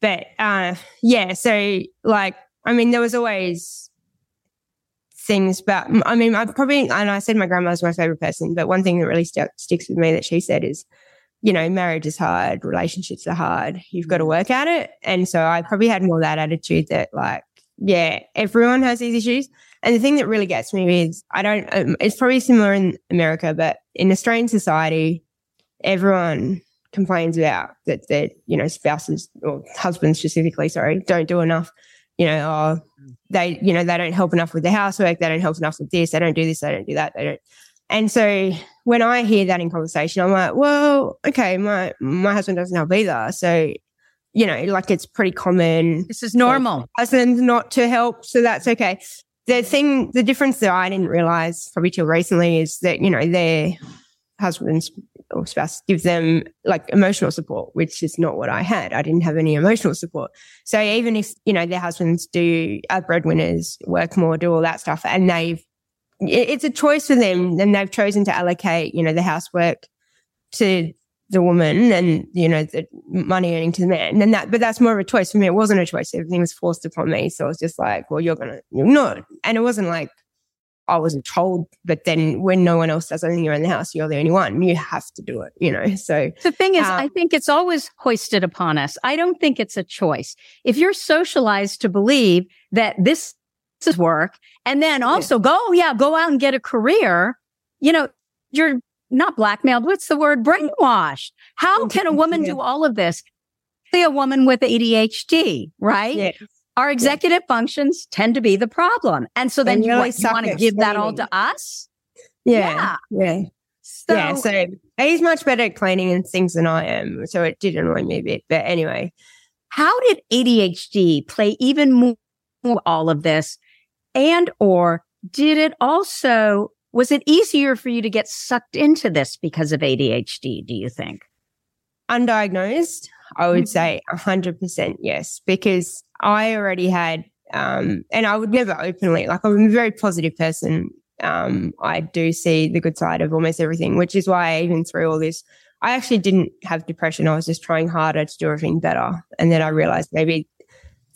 there was always things, but I said my grandma's my favorite person, but one thing that really sticks with me that she said is, marriage is hard, relationships are hard, you've got to work at it. And so I probably had more that attitude that everyone has these issues. And the thing that really gets me is it's probably similar in America, but in Australian society, everyone complains about that their, spouses or husbands specifically, don't do enough, they don't help enough with the housework. They don't help enough with this. They don't do this. They don't do that. They don't. And so when I hear that in conversation, I'm like, well, okay, my husband doesn't help either. So, it's pretty common. This is normal. Husbands not to help. So that's okay. The difference that I didn't realize probably till recently is that, their husbands or spouse give them like emotional support, which is not what I had. I didn't have any emotional support. So even if, their husbands are breadwinners, work more, do all that stuff, and it's a choice for them, and they've chosen to allocate, the housework to the woman and, the money earning to the man. But that's more of a choice for me. It wasn't a choice. Everything was forced upon me. So it was just like, well, you're not. And it wasn't like I wasn't told, but then when no one else does anything around the house, you're the only one. You have to do it, So the thing is, I think it's always hoisted upon us. I don't think it's a choice. If you're socialized to believe that this is work and then also go out and get a career, you're not blackmailed. What's the word? Brainwashed. How can a woman do all of this? Say a woman with ADHD, right? Yeah. Our executive functions tend to be the problem. And so then you want to give that all to us? Yeah. So he's much better at cleaning and things than I am. So it did annoy me a bit. But anyway. How did ADHD play even more all of this? And or was it easier for you to get sucked into this because of ADHD, do you think? Undiagnosed, I would say 100% yes, because I already had, and I would never openly, I'm a very positive person. I do see the good side of almost everything, which is why even through all this, I actually didn't have depression. I was just trying harder to do everything better. And then I realized maybe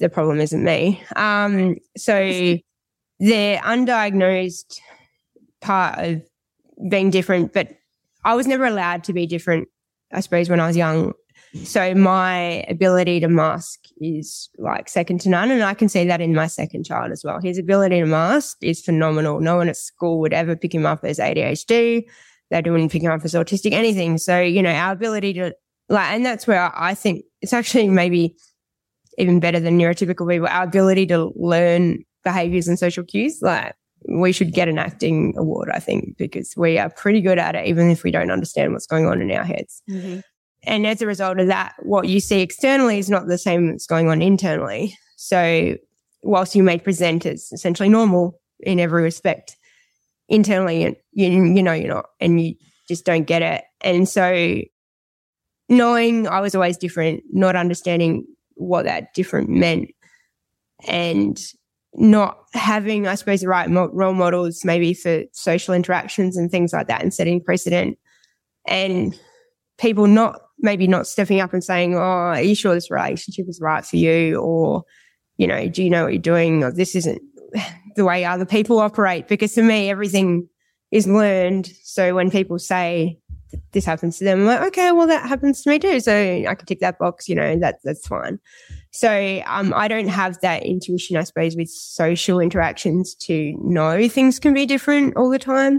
the problem isn't me. So the undiagnosed part of being different, but I was never allowed to be different, I suppose, when I was young. So my ability to mask is like second to none. And I can see that in my second child as well. His ability to mask is phenomenal. No one at school would ever pick him up as ADHD. They wouldn't pick him up as autistic, anything. So, our ability to and that's where I think it's actually maybe even better than neurotypical people, our ability to learn behaviors and social cues. We should get an acting award, I think, because we are pretty good at it, even if we don't understand what's going on in our heads. Mm-hmm. And as a result of that, what you see externally is not the same that's going on internally. So whilst you may present as essentially normal in every respect, internally, you know you're not, and you just don't get it. And so knowing I was always different, not understanding what that different meant, and not having, I suppose, the right role models maybe for social interactions and things like that, and setting precedent, and people not stepping up and saying, oh, are you sure this relationship is right for you? Or, do you know what you're doing? Or this isn't the way other people operate. Because for me, everything is learned. So when people say this happens to them, I'm like, okay, well, that happens to me too. So I can tick that box, that's fine. So I don't have that intuition, I suppose, with social interactions to know things can be different all the time.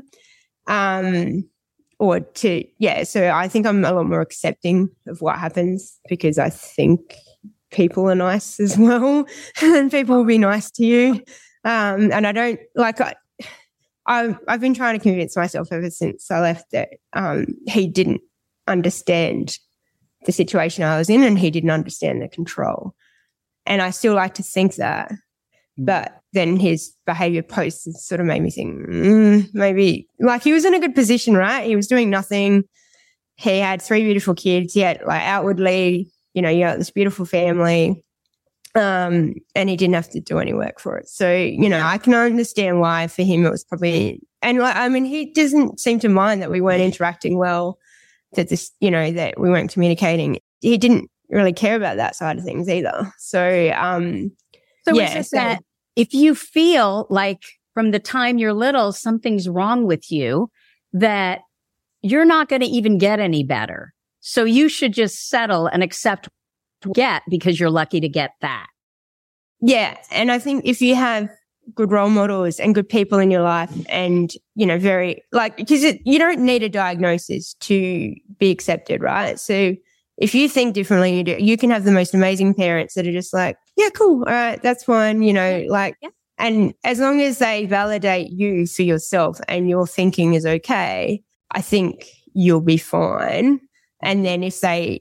So I think I'm a lot more accepting of what happens, because I think people are nice as well, and people will be nice to you. And I don't I've been trying to convince myself ever since I left that he didn't understand the situation I was in, and he didn't understand the control. And I still like to think that. But then his behavior post sort of made me think, maybe, he was in a good position, right? He was doing nothing. He had 3 beautiful kids. He had, outwardly, you had this beautiful family. And he didn't have to do any work for it. So, I can understand why for him it was probably, and he doesn't seem to mind that we weren't interacting well, that that we weren't communicating. He didn't really care about that side of things either. So is it that if you feel like from the time you're little, something's wrong with you, that you're not going to even get any better. So you should just settle and accept what you get, because you're lucky to get that. Yeah. And I think if you have good role models and good people in your life, and, because you don't need a diagnosis to be accepted, right? So if you think differently, you can have the most amazing parents that are just like, yeah, cool. All right, that's fine. And as long as they validate you for yourself and your thinking is okay, I think you'll be fine. And then if they,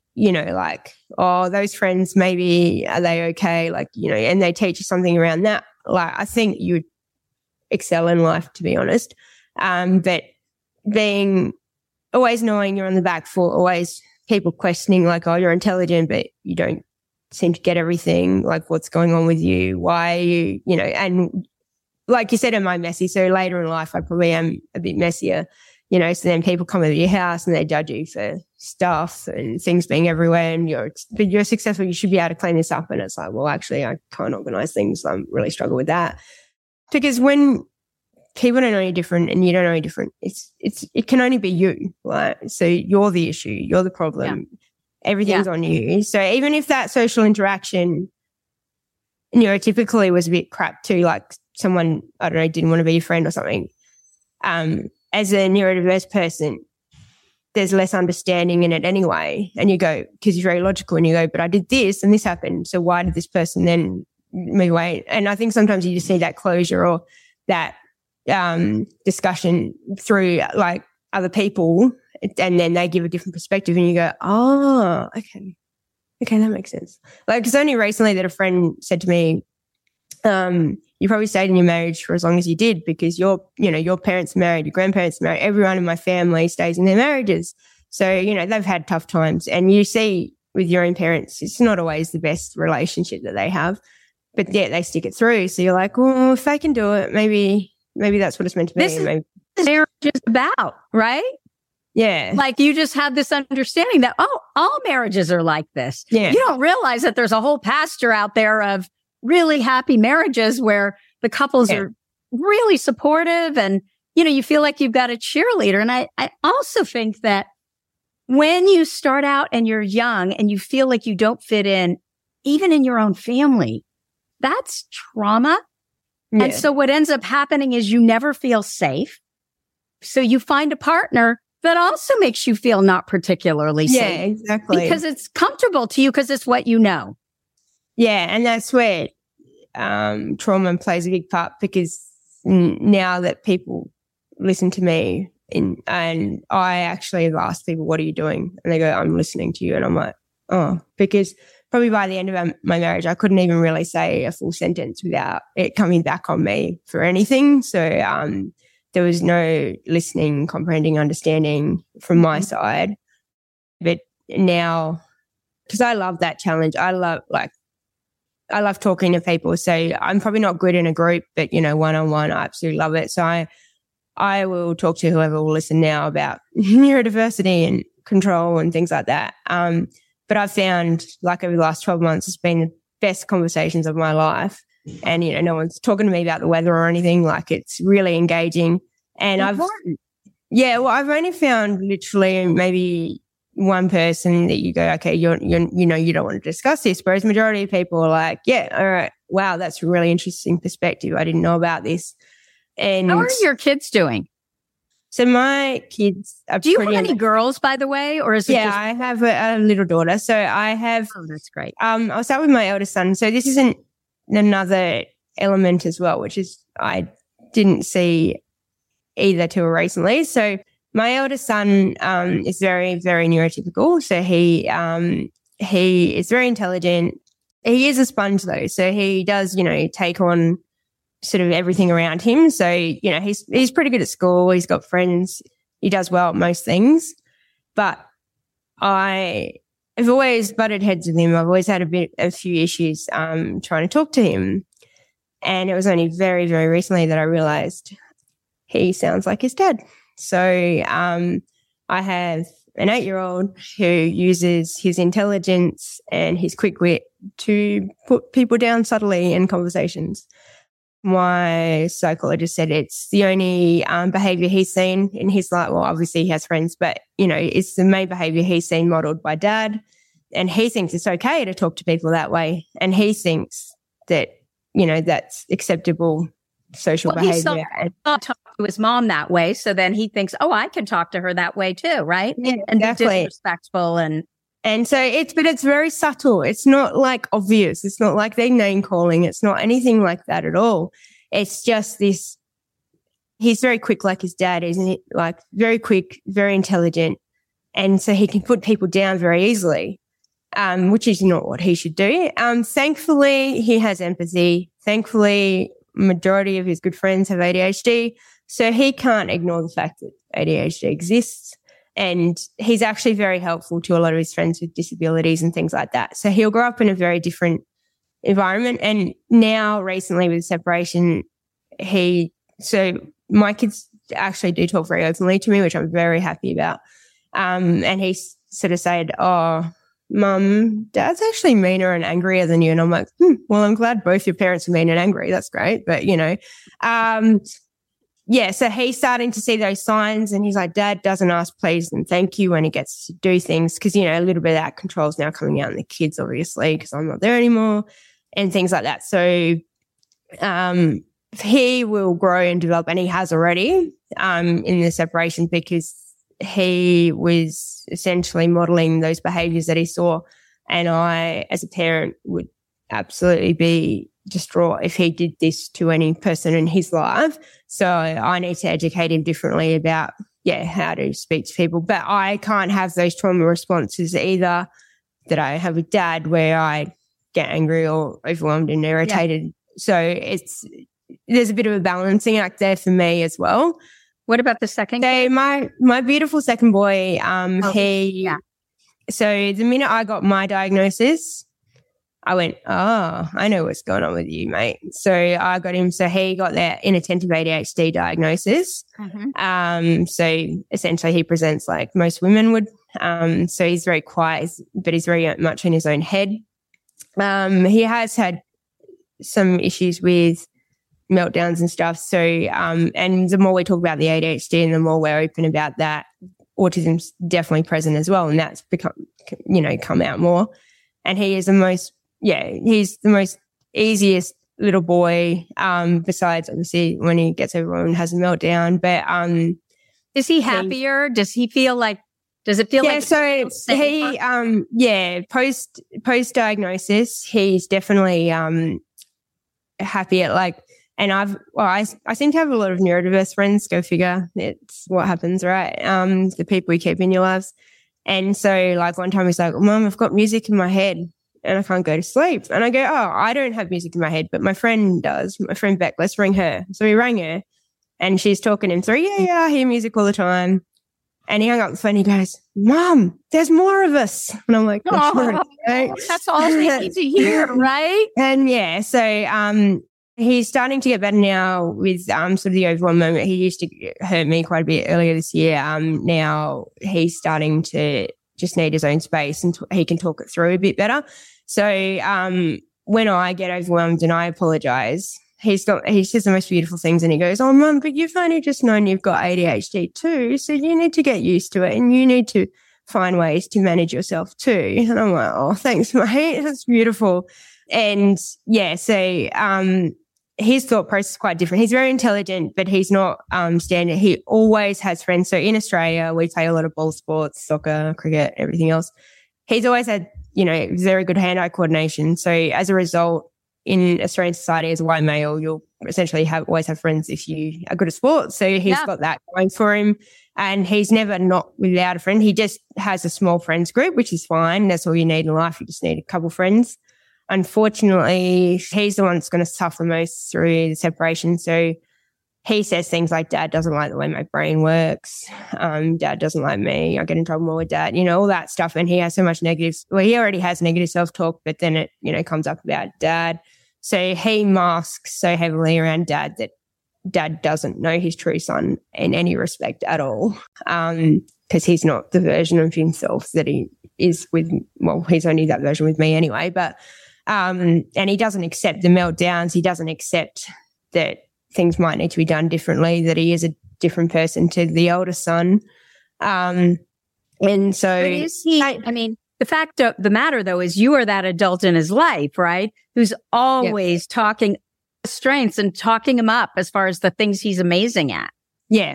oh, those friends, maybe are they okay? And they teach you something around that. I think you would excel in life, to be honest. But being always knowing you're on the back foot, always people questioning oh, you're intelligent, but you don't seem to get everything, what's going on with you? Why are you, and like you said, am I messy? So later in life, I probably am a bit messier, so then people come over your house and they judge you for stuff and things being everywhere, and you're successful, you should be able to clean this up. And it's like, well, actually, I can't organize things. I really struggle with that. Because when people don't know any different and you don't know any different, it can only be you, right? So you're the issue, you're the problem. Yeah. Everything's on you. So even if that social interaction neurotypically was a bit crap too, someone, I don't know, didn't want to be your friend or something, as a neurodiverse person, there's less understanding in it anyway. And you go, because you're very logical, and you go, but I did this and this happened, so why did this person then move away? And I think sometimes you just need that closure or that discussion through other people, and then they give a different perspective, and you go, oh, okay, that makes sense. It's only recently that a friend said to me, you probably stayed in your marriage for as long as you did because your parents are married, your grandparents are married, everyone in my family stays in their marriages. So, they've had tough times, and you see with your own parents, it's not always the best relationship that they have, but yeah, they stick it through. So you're like, well, if they can do it, maybe that's what it's meant to be. This is what marriage is about, right? Yeah. You just had this understanding that, oh, all marriages are like this. Yeah. You don't realize that there's a whole pasture out there of really happy marriages where the couples are really supportive and, you feel like you've got a cheerleader. And I also think that when you start out and you're young and you feel like you don't fit in, even in your own family, that's trauma. Yeah. And so what ends up happening is you never feel safe. So you find a partner that also makes you feel not particularly safe. Yeah, exactly. Because it's comfortable to you because it's what you know. Yeah, and that's where trauma plays a big part, because now that people listen to me and I actually ask people, what are you doing? And they go, I'm listening to you. And I'm like, oh, because probably by the end of my marriage, I couldn't even really say a full sentence without it coming back on me for anything. So there was no listening, comprehending, understanding from my side. But now, because I love that challenge, I love talking to people. So I'm probably not good in a group, but, one-on-one, I absolutely love it. So I will talk to whoever will listen now about neurodiversity and control and things like that. But I've found, like, over the last 12 months, it's been the best conversations of my life. And, no one's talking to me about the weather or anything. Like, it's really engaging. And I've only found literally maybe one person that you go, okay, you don't want to discuss this. Whereas majority of people are like, yeah, all right, wow, that's a really interesting perspective. I didn't know about this. And how are your kids doing? So my kids are Do you have any girls, by the way? Or is it just... I have a little daughter. So I have... Oh, that's great. I'll start with my eldest son. So this isn't another element as well, which is I didn't see either till recently. So my eldest son is very, very neurotypical. So he is very intelligent. He is a sponge though. So he does, take on sort of everything around him. So, he's pretty good at school. He's got friends. He does well at most things. But I've always butted heads with him. I've always had a few issues trying to talk to him. And it was only very, very recently that I realized he sounds like his dad. So I have an 8-year-old who uses his intelligence and his quick wit to put people down subtly in conversations. My psychologist said it's the only behavior he's seen in his life. Well, obviously he has friends, but, it's the main behavior he's seen modeled by dad. And he thinks it's okay to talk to people that way. And he thinks that, that's acceptable social behavior. He saw talk to his mom that way. So then he thinks, oh, I can talk to her that way too, right? Yeah, and exactly. be disrespectful And so it's very subtle. It's not like obvious. It's not like they name calling. It's not anything like that at all. It's just this, he's very quick like his dad, isn't he? Like very quick, very intelligent. And so he can put people down very easily, which is not what he should do. Thankfully, he has empathy. Thankfully, majority of his good friends have ADHD. So he can't ignore the fact that ADHD exists. And he's actually very helpful to a lot of his friends with disabilities and things like that. So he'll grow up in a very different environment. And now recently with separation, so my kids actually do talk very openly to me, which I'm very happy about. And he sort of said, oh, Mum, Dad's actually meaner and angrier than you. And I'm like, well, I'm glad both your parents are mean and angry. That's great. But, so he's starting to see those signs and he's like, Dad doesn't ask please and thank you when he gets to do things because, a little bit of that control is now coming out in the kids, obviously, because I'm not there anymore and things like that. So he will grow and develop, and he has already in the separation, because he was essentially modeling those behaviors that he saw. And I, as a parent, would absolutely be distraught if he did this to any person in his life. So I need to educate him differently about, how to speak to people. But I can't have those trauma responses either that I have with Dad, where I get angry or overwhelmed and irritated. Yeah. So there's a bit of a balancing act there for me as well. What about the second? So my beautiful second boy, so the minute I got my diagnosis, I went, oh, I know what's going on with you, mate. So I got him. So he got that inattentive ADHD diagnosis. Mm-hmm. So essentially he presents like most women would. So he's very quiet, but he's very much in his own head. He has had some issues with meltdowns and stuff. So, and the more we talk about the ADHD and the more we're open about that, autism's definitely present as well. And that's become, come out more. And he is he's the most easiest little boy, besides obviously when he gets overwhelmed and has a meltdown. But, is he happier? Does it feel like? Yeah, so he, post diagnosis, he's definitely, happy at and I seem to have a lot of neurodiverse friends, go figure. It's what happens, right? The people you keep in your lives. And so one time he's like, Mum, I've got music in my head and I can't go to sleep. And I go, oh, I don't have music in my head, but my friend does. My friend Beck, let's ring her. So we rang her and she's talking him through, I hear music all the time. And he hung up the phone and he goes, Mum, there's more of us. And I'm like, that's all I need to hear, right? And so he's starting to get better now with sort of the overwhelm moment. He used to hurt me quite a bit earlier this year. Now he's starting to just need his own space and he can talk it through a bit better. So when I get overwhelmed and I apologize, he says the most beautiful things and he goes, oh, Mum, but you've only just known you've got ADHD too, so you need to get used to it and you need to find ways to manage yourself too. And I'm like, oh, thanks, mate. That's beautiful. And so his thought process is quite different. He's very intelligent, but he's not standard. He always has friends. So in Australia, we play a lot of ball sports, soccer, cricket, everything else. He's always had, very good hand-eye coordination. So as a result, in Australian society as a white male, you'll essentially always have friends if you are good at sports. So he's got that going for him. And he's never not without a friend. He just has a small friends group, which is fine. That's all you need in life. You just need a couple friends. Unfortunately, he's the one that's going to suffer most through the separation. So he says things like, Dad doesn't like the way my brain works. Dad doesn't like me. I get in trouble more with Dad, all that stuff. And he has so much negative. Well, he already has negative self-talk, but then it, comes up about Dad. So he masks so heavily around Dad that Dad doesn't know his true son in any respect at all. Because he's not the version of himself that he is with, he's only that version with me anyway. But, and he doesn't accept the meltdowns. He doesn't accept that things might need to be done differently, that he is a different person to the older son. And so... But is he, the fact of the matter, though, is you are that adult in his life, right? Who's always talking strengths and talking him up as far as the things he's amazing at. Yeah.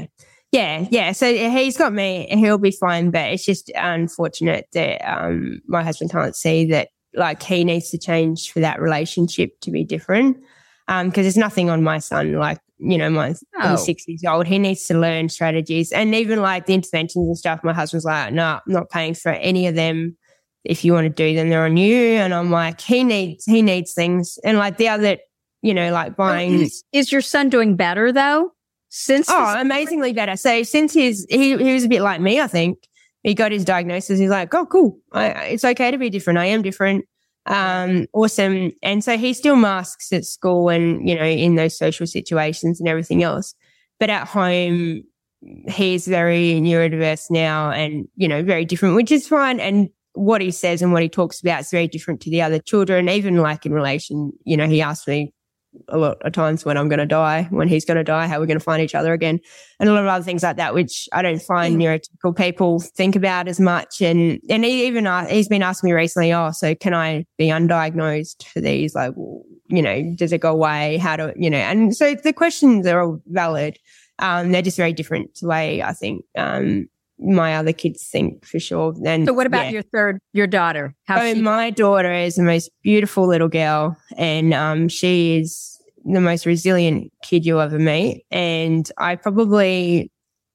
So he's got me and he'll be fine, but it's just unfortunate that my husband can't see that he needs to change for that relationship to be different. Because there's nothing on my son, he's 6 years old. He needs to learn strategies. And even the interventions and stuff, my husband's like, no, I'm not paying for any of them. If you want to do them, they're on you. And I'm like, he needs things. And the other, buying. Is your son doing better though? Amazingly better. So since he was a bit like me, I think. He got his diagnosis. He's like, oh, cool. It's okay to be different. I am different. Awesome. And so he still masks at school and, in those social situations and everything else. But at home, he's very neurodiverse now and, very different, which is fine. And what he says and what he talks about is very different to the other children, even in relation, he asked me a lot of times when I'm going to die, when he's going to die, how we're going to find each other again, and a lot of other things like that, which I don't find neurotypical people think about as much. And he's been asking me recently, so can I be undiagnosed for these? Does it go away? How do, and so the questions are all valid. They're just very different to the way I think, my other kids think for sure. And so what about your daughter? My daughter is the most beautiful little girl and she is the most resilient kid you'll ever meet. And I probably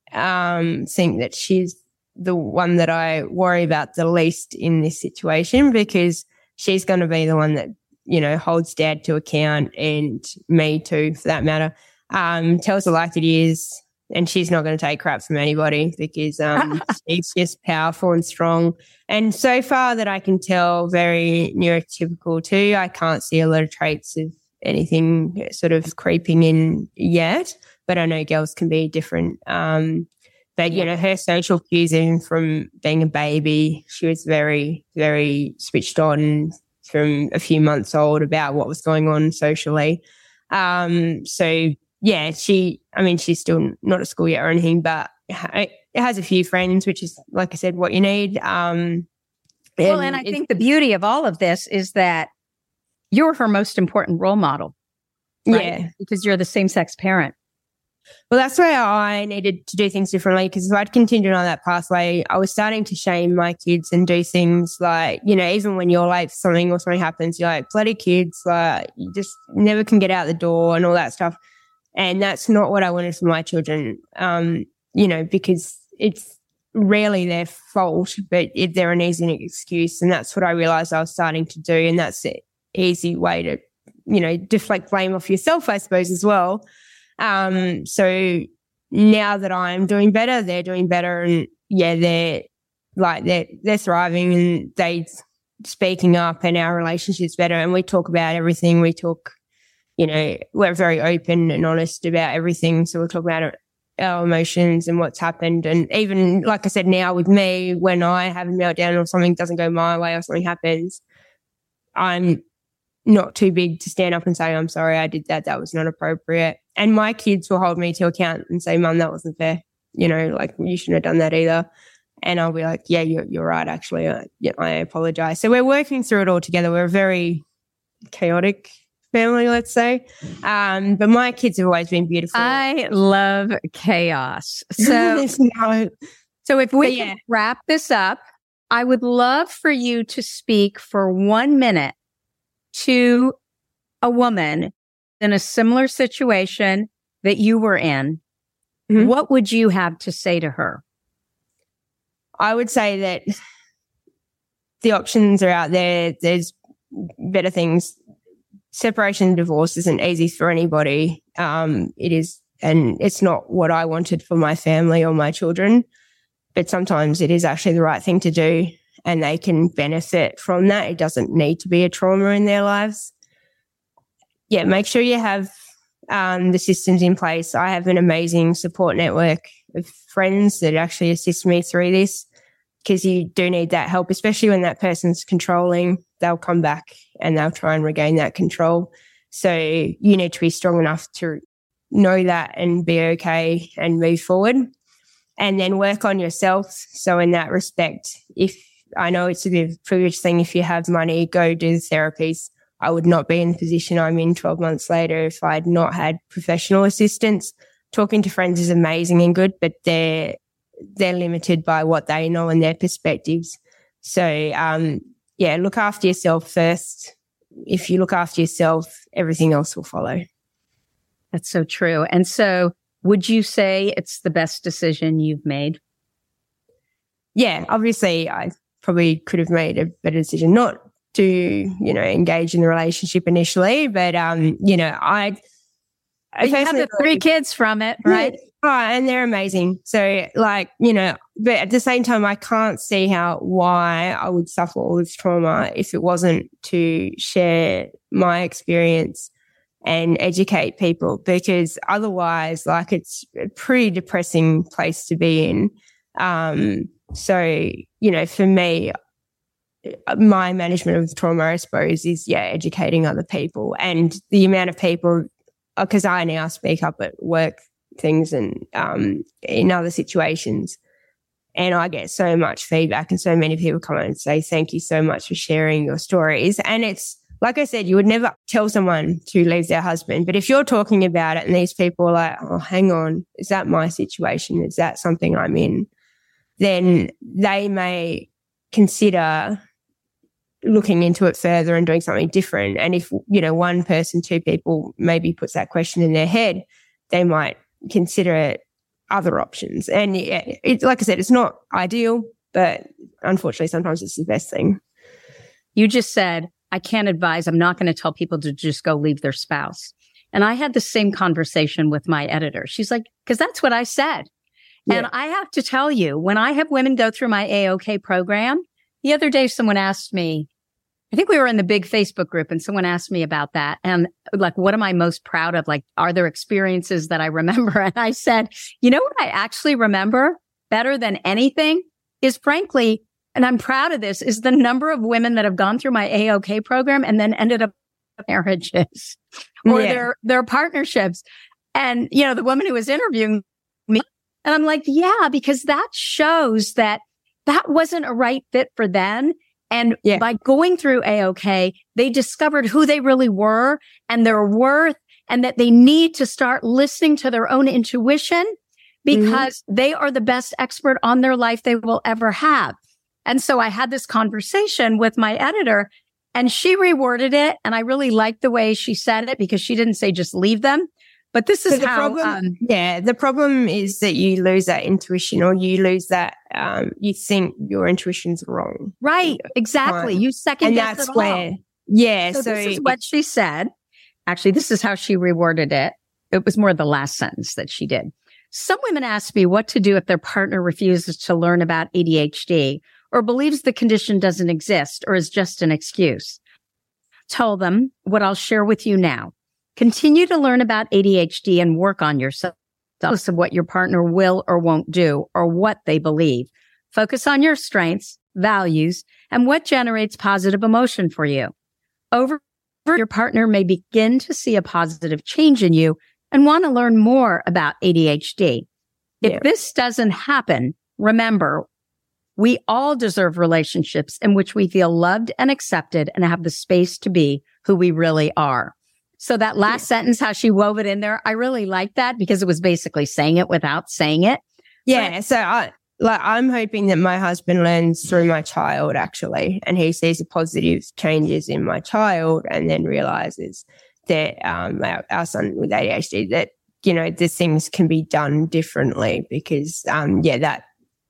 think that she's the one that I worry about the least in this situation because she's going to be the one that, holds Dad to account and me too, for that matter. Tells her like it is. And she's not going to take crap from anybody because she's just powerful and strong. And so far that I can tell, very neurotypical too. I can't see a lot of traits of anything sort of creeping in yet, but I know girls can be different. But, her social cues, even from being a baby, she was very, very switched on, from a few months old about what was going on socially. So yeah, she's still not at school yet or anything, but it has a few friends, which is, like I said, what you need. And I think the beauty of all of this is that you're her most important role model, right? Yeah, because you're the same-sex parent. Well, that's where I needed to do things differently, because if I'd continued on that pathway, I was starting to shame my kids and do things like, even when you're late for something or something happens, you're like, bloody kids, like you just never can get out the door and all that stuff. And that's not what I wanted for my children, because it's rarely their fault, but they're an easy excuse. And that's what I realized I was starting to do. And that's the easy way to, deflect blame off yourself, I suppose, as well. So now that I'm doing better, they're doing better, and they're thriving, and they speaking up, and our relationship's better, and we talk about everything. We talk, we're very open and honest about everything. So we'll talk about our emotions and what's happened. And even, like I said, now with me, when I have a meltdown or something doesn't go my way or something happens, I'm not too big to stand up and say, I'm sorry, I did that. That was not appropriate. And my kids will hold me to account and say, Mum, that wasn't fair. Like you shouldn't have done that either. And I'll be like, yeah, you're right. Actually, I apologize. So we're working through it all together. We're a very chaotic family, let's say. But my kids have always been beautiful. I love chaos. So, so if we can wrap this up, I would love for you to speak for 1 minute to a woman in a similar situation that you were in. Mm-hmm. What would you have to say to her? I would say that the options are out there. There's better things. Separation and divorce isn't easy for anybody. It is, and it's not what I wanted for my family or my children, but sometimes it is actually the right thing to do, and they can benefit from that. It doesn't need to be a trauma in their lives. Yeah, make sure you have the systems in place. I have an amazing support network of friends that actually assist me through this, because you do need that help, especially when that person's controlling. They'll come back and they'll try and regain that control. So you need to be strong enough to know that and be okay and move forward, and then work on yourself. So in that respect, if I know it's a bit of a privileged thing, if you have money, go do the therapies. I would not be in the position I'm in 12 months later if I'd not had professional assistance. Talking to friends is amazing and good, but they're limited by what they know and their perspectives. So, look after yourself first. If you look after yourself, everything else will follow. That's so true. And so would you say it's the best decision you've made? Yeah, obviously I probably could have made a better decision not to, engage in the relationship initially, but, you have the 3 kids from it, right? Oh, and they're amazing. So but at the same time, I can't see why I would suffer all this trauma if it wasn't to share my experience and educate people, because otherwise, it's a pretty depressing place to be in. So, for me, my management of trauma, I suppose, is, educating other people, and the amount of people, because I now speak up at work things and in other situations, and I get so much feedback, and so many people come out and say, thank you so much for sharing your stories. And it's, like I said, you would never tell someone to leave their husband, but if you're talking about it and these people are like, oh, hang on, is that my situation? Is that something I'm in? Then they may consider looking into it further and doing something different. And if, 1 person, 2 people maybe puts that question in their head, they might consider other options. And like I said, it's not ideal, but unfortunately, sometimes it's the best thing. You just said, I can't advise. I'm not going to tell people to just go leave their spouse. And I had the same conversation with my editor. She's like, because that's what I said. Yeah. And I have to tell you, when I have women go through my AOK program, the other day someone asked me, I think we were in the big Facebook group, and someone asked me about that. And what am I most proud of? Are there experiences that I remember? And I said, what I actually remember better than anything is, frankly, and I'm proud of this, is the number of women that have gone through my AOK program and then ended up in marriages or their partnerships. And, the woman who was interviewing me, and I'm like, yeah, because that shows that wasn't a right fit for them. And by going through AOK, they discovered who they really were and their worth, and that they need to start listening to their own intuition because they are the best expert on their life they will ever have. And so I had this conversation with my editor, and she reworded it. And I really liked the way she said it, because she didn't say just leave them. But this is how... the problem is that you lose that intuition, or you lose that, you think your intuition's wrong. Right, exactly. You second guess it all. So this is what she said. Actually, this is how she reworded it. It was more the last sentence that she did. Some women ask me what to do if their partner refuses to learn about ADHD or believes the condition doesn't exist or is just an excuse. Tell them what I'll share with you now. Continue to learn about ADHD and work on yourself, regardless of what your partner will or won't do or what they believe. Focus on your strengths, values, and what generates positive emotion for you. Your partner may begin to see a positive change in you and want to learn more about ADHD. If this doesn't happen, remember, we all deserve relationships in which we feel loved and accepted and have the space to be who we really are. So that last sentence, how she wove it in there, I really like that, because it was basically saying it without saying it. Yeah. So I'm hoping that my husband learns through my child, actually, and he sees the positive changes in my child, and then realizes that our son with ADHD, that, the things can be done differently, because, that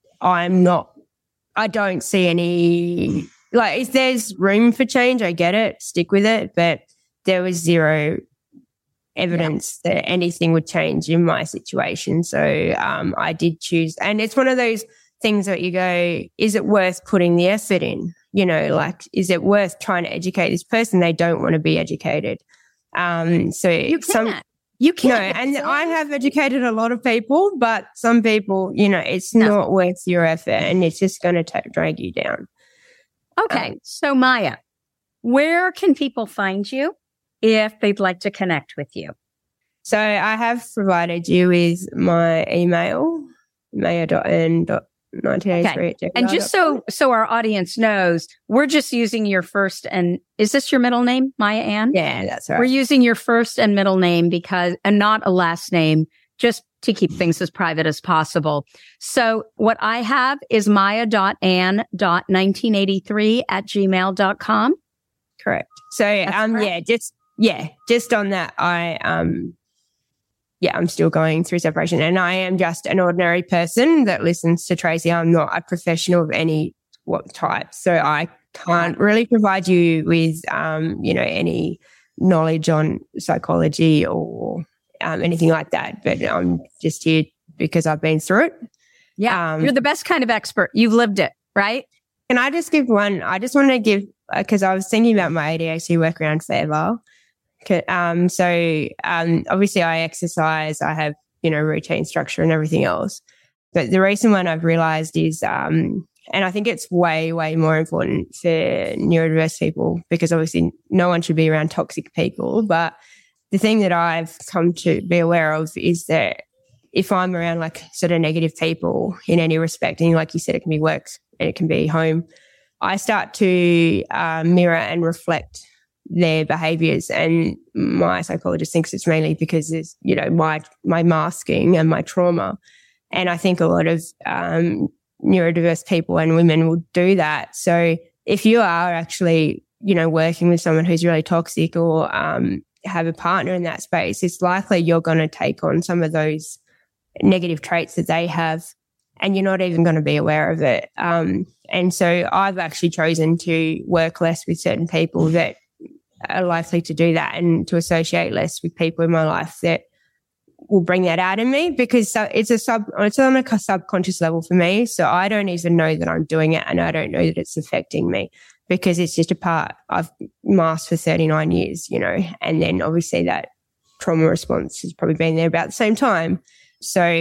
I don't see any, if there's room for change, I get it, stick with it, but there was zero evidence that anything would change in my situation. So I did choose. And it's one of those things that you go, is it worth putting the effort in? Is it worth trying to educate this person? They don't want to be educated. So you can't. No, and I have educated a lot of people, but some people, it's not worth your effort, and it's just going to drag you down. Okay. So Maya, where can people find you if they'd like to connect with you? So I have provided you with my email, maya.n.1983. Okay. And just so our audience knows, we're just using your first and, is this your middle name, Maya Ann? Yeah, that's right. We're using your first and middle name and not a last name, just to keep things as private as possible. So what I have is maya.ann.1983@gmail.com. Correct. So, just on that, I'm still going through separation, and I am just an ordinary person that listens to Tracy. I'm not a professional of any type. So I can't really provide you with, any knowledge on psychology or anything like that. But I'm just here because I've been through it. Yeah. You're the best kind of expert. You've lived it, right? Can I just give one? I just want to give, because I was thinking about my ADHD workaround forever. Obviously I exercise, I have, routine structure and everything else. But the recent one I've realized is, and I think it's way, way more important for neurodiverse people, because obviously no one should be around toxic people. But the thing that I've come to be aware of is that if I'm around sort of negative people in any respect, and like you said, it can be work and it can be home, I start to mirror and reflect their behaviors. And my psychologist thinks it's mainly because it's, my masking and my trauma. And I think a lot of neurodiverse people and women will do that. So if you are actually, working with someone who's really toxic or have a partner in that space, it's likely you're going to take on some of those negative traits that they have, and you're not even going to be aware of it. And so I've actually chosen to work less with certain people that are likely to do that, and to associate less with people in my life that will bring that out in me, because it's on a subconscious level for me. So I don't even know that I'm doing it, and I don't know that it's affecting me, because it's just a part I've masked for 39 years, and then obviously that trauma response has probably been there about the same time. So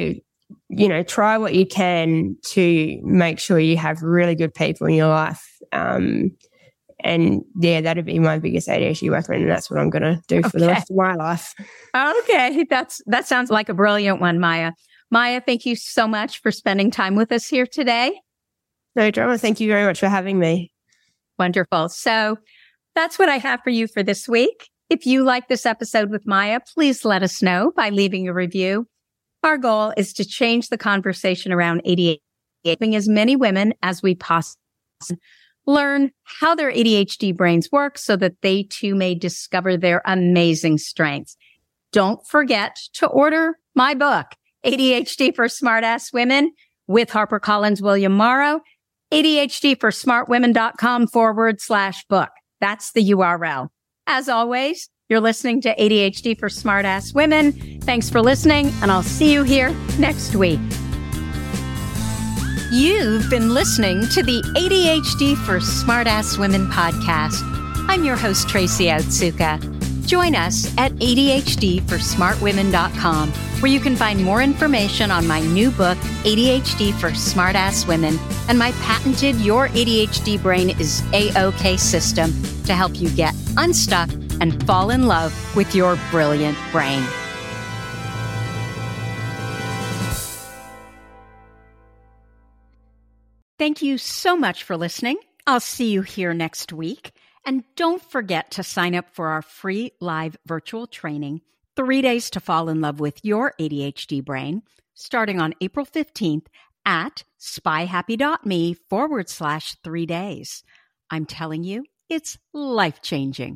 try what you can to make sure you have really good people in your life. And yeah, that'd be my biggest ADHD recommend, and that's what I'm going to do for the rest of my life. Okay, that sounds like a brilliant one, Maya. Maya, thank you so much for spending time with us here today. No drama. Thank you very much for having me. Wonderful. So that's what I have for you for this week. If you like this episode with Maya, please let us know by leaving a review. Our goal is to change the conversation around ADHD, helping as many women as we possibly can learn how their ADHD brains work so that they too may discover their amazing strengths. Don't forget to order my book, ADHD for Smartass Women, with HarperCollins William Morrow, ADHDforsmartwomen.com/book. That's the URL. As always, you're listening to ADHD for Smartass Women. Thanks for listening, and I'll see you here next week. You've been listening to the ADHD for Smartass Women podcast. I'm your host, Tracy Otsuka. Join us at ADHDforsmartwomen.com, where you can find more information on my new book, ADHD for Smartass Women, and my patented Your ADHD Brain is A-OK system to help you get unstuck and fall in love with your brilliant brain. Thank you so much for listening. I'll see you here next week. And don't forget to sign up for our free live virtual training, 3 days to fall in love with your ADHD brain, starting on April 15th at spyhappy.me/3 days. I'm telling you, it's life-changing.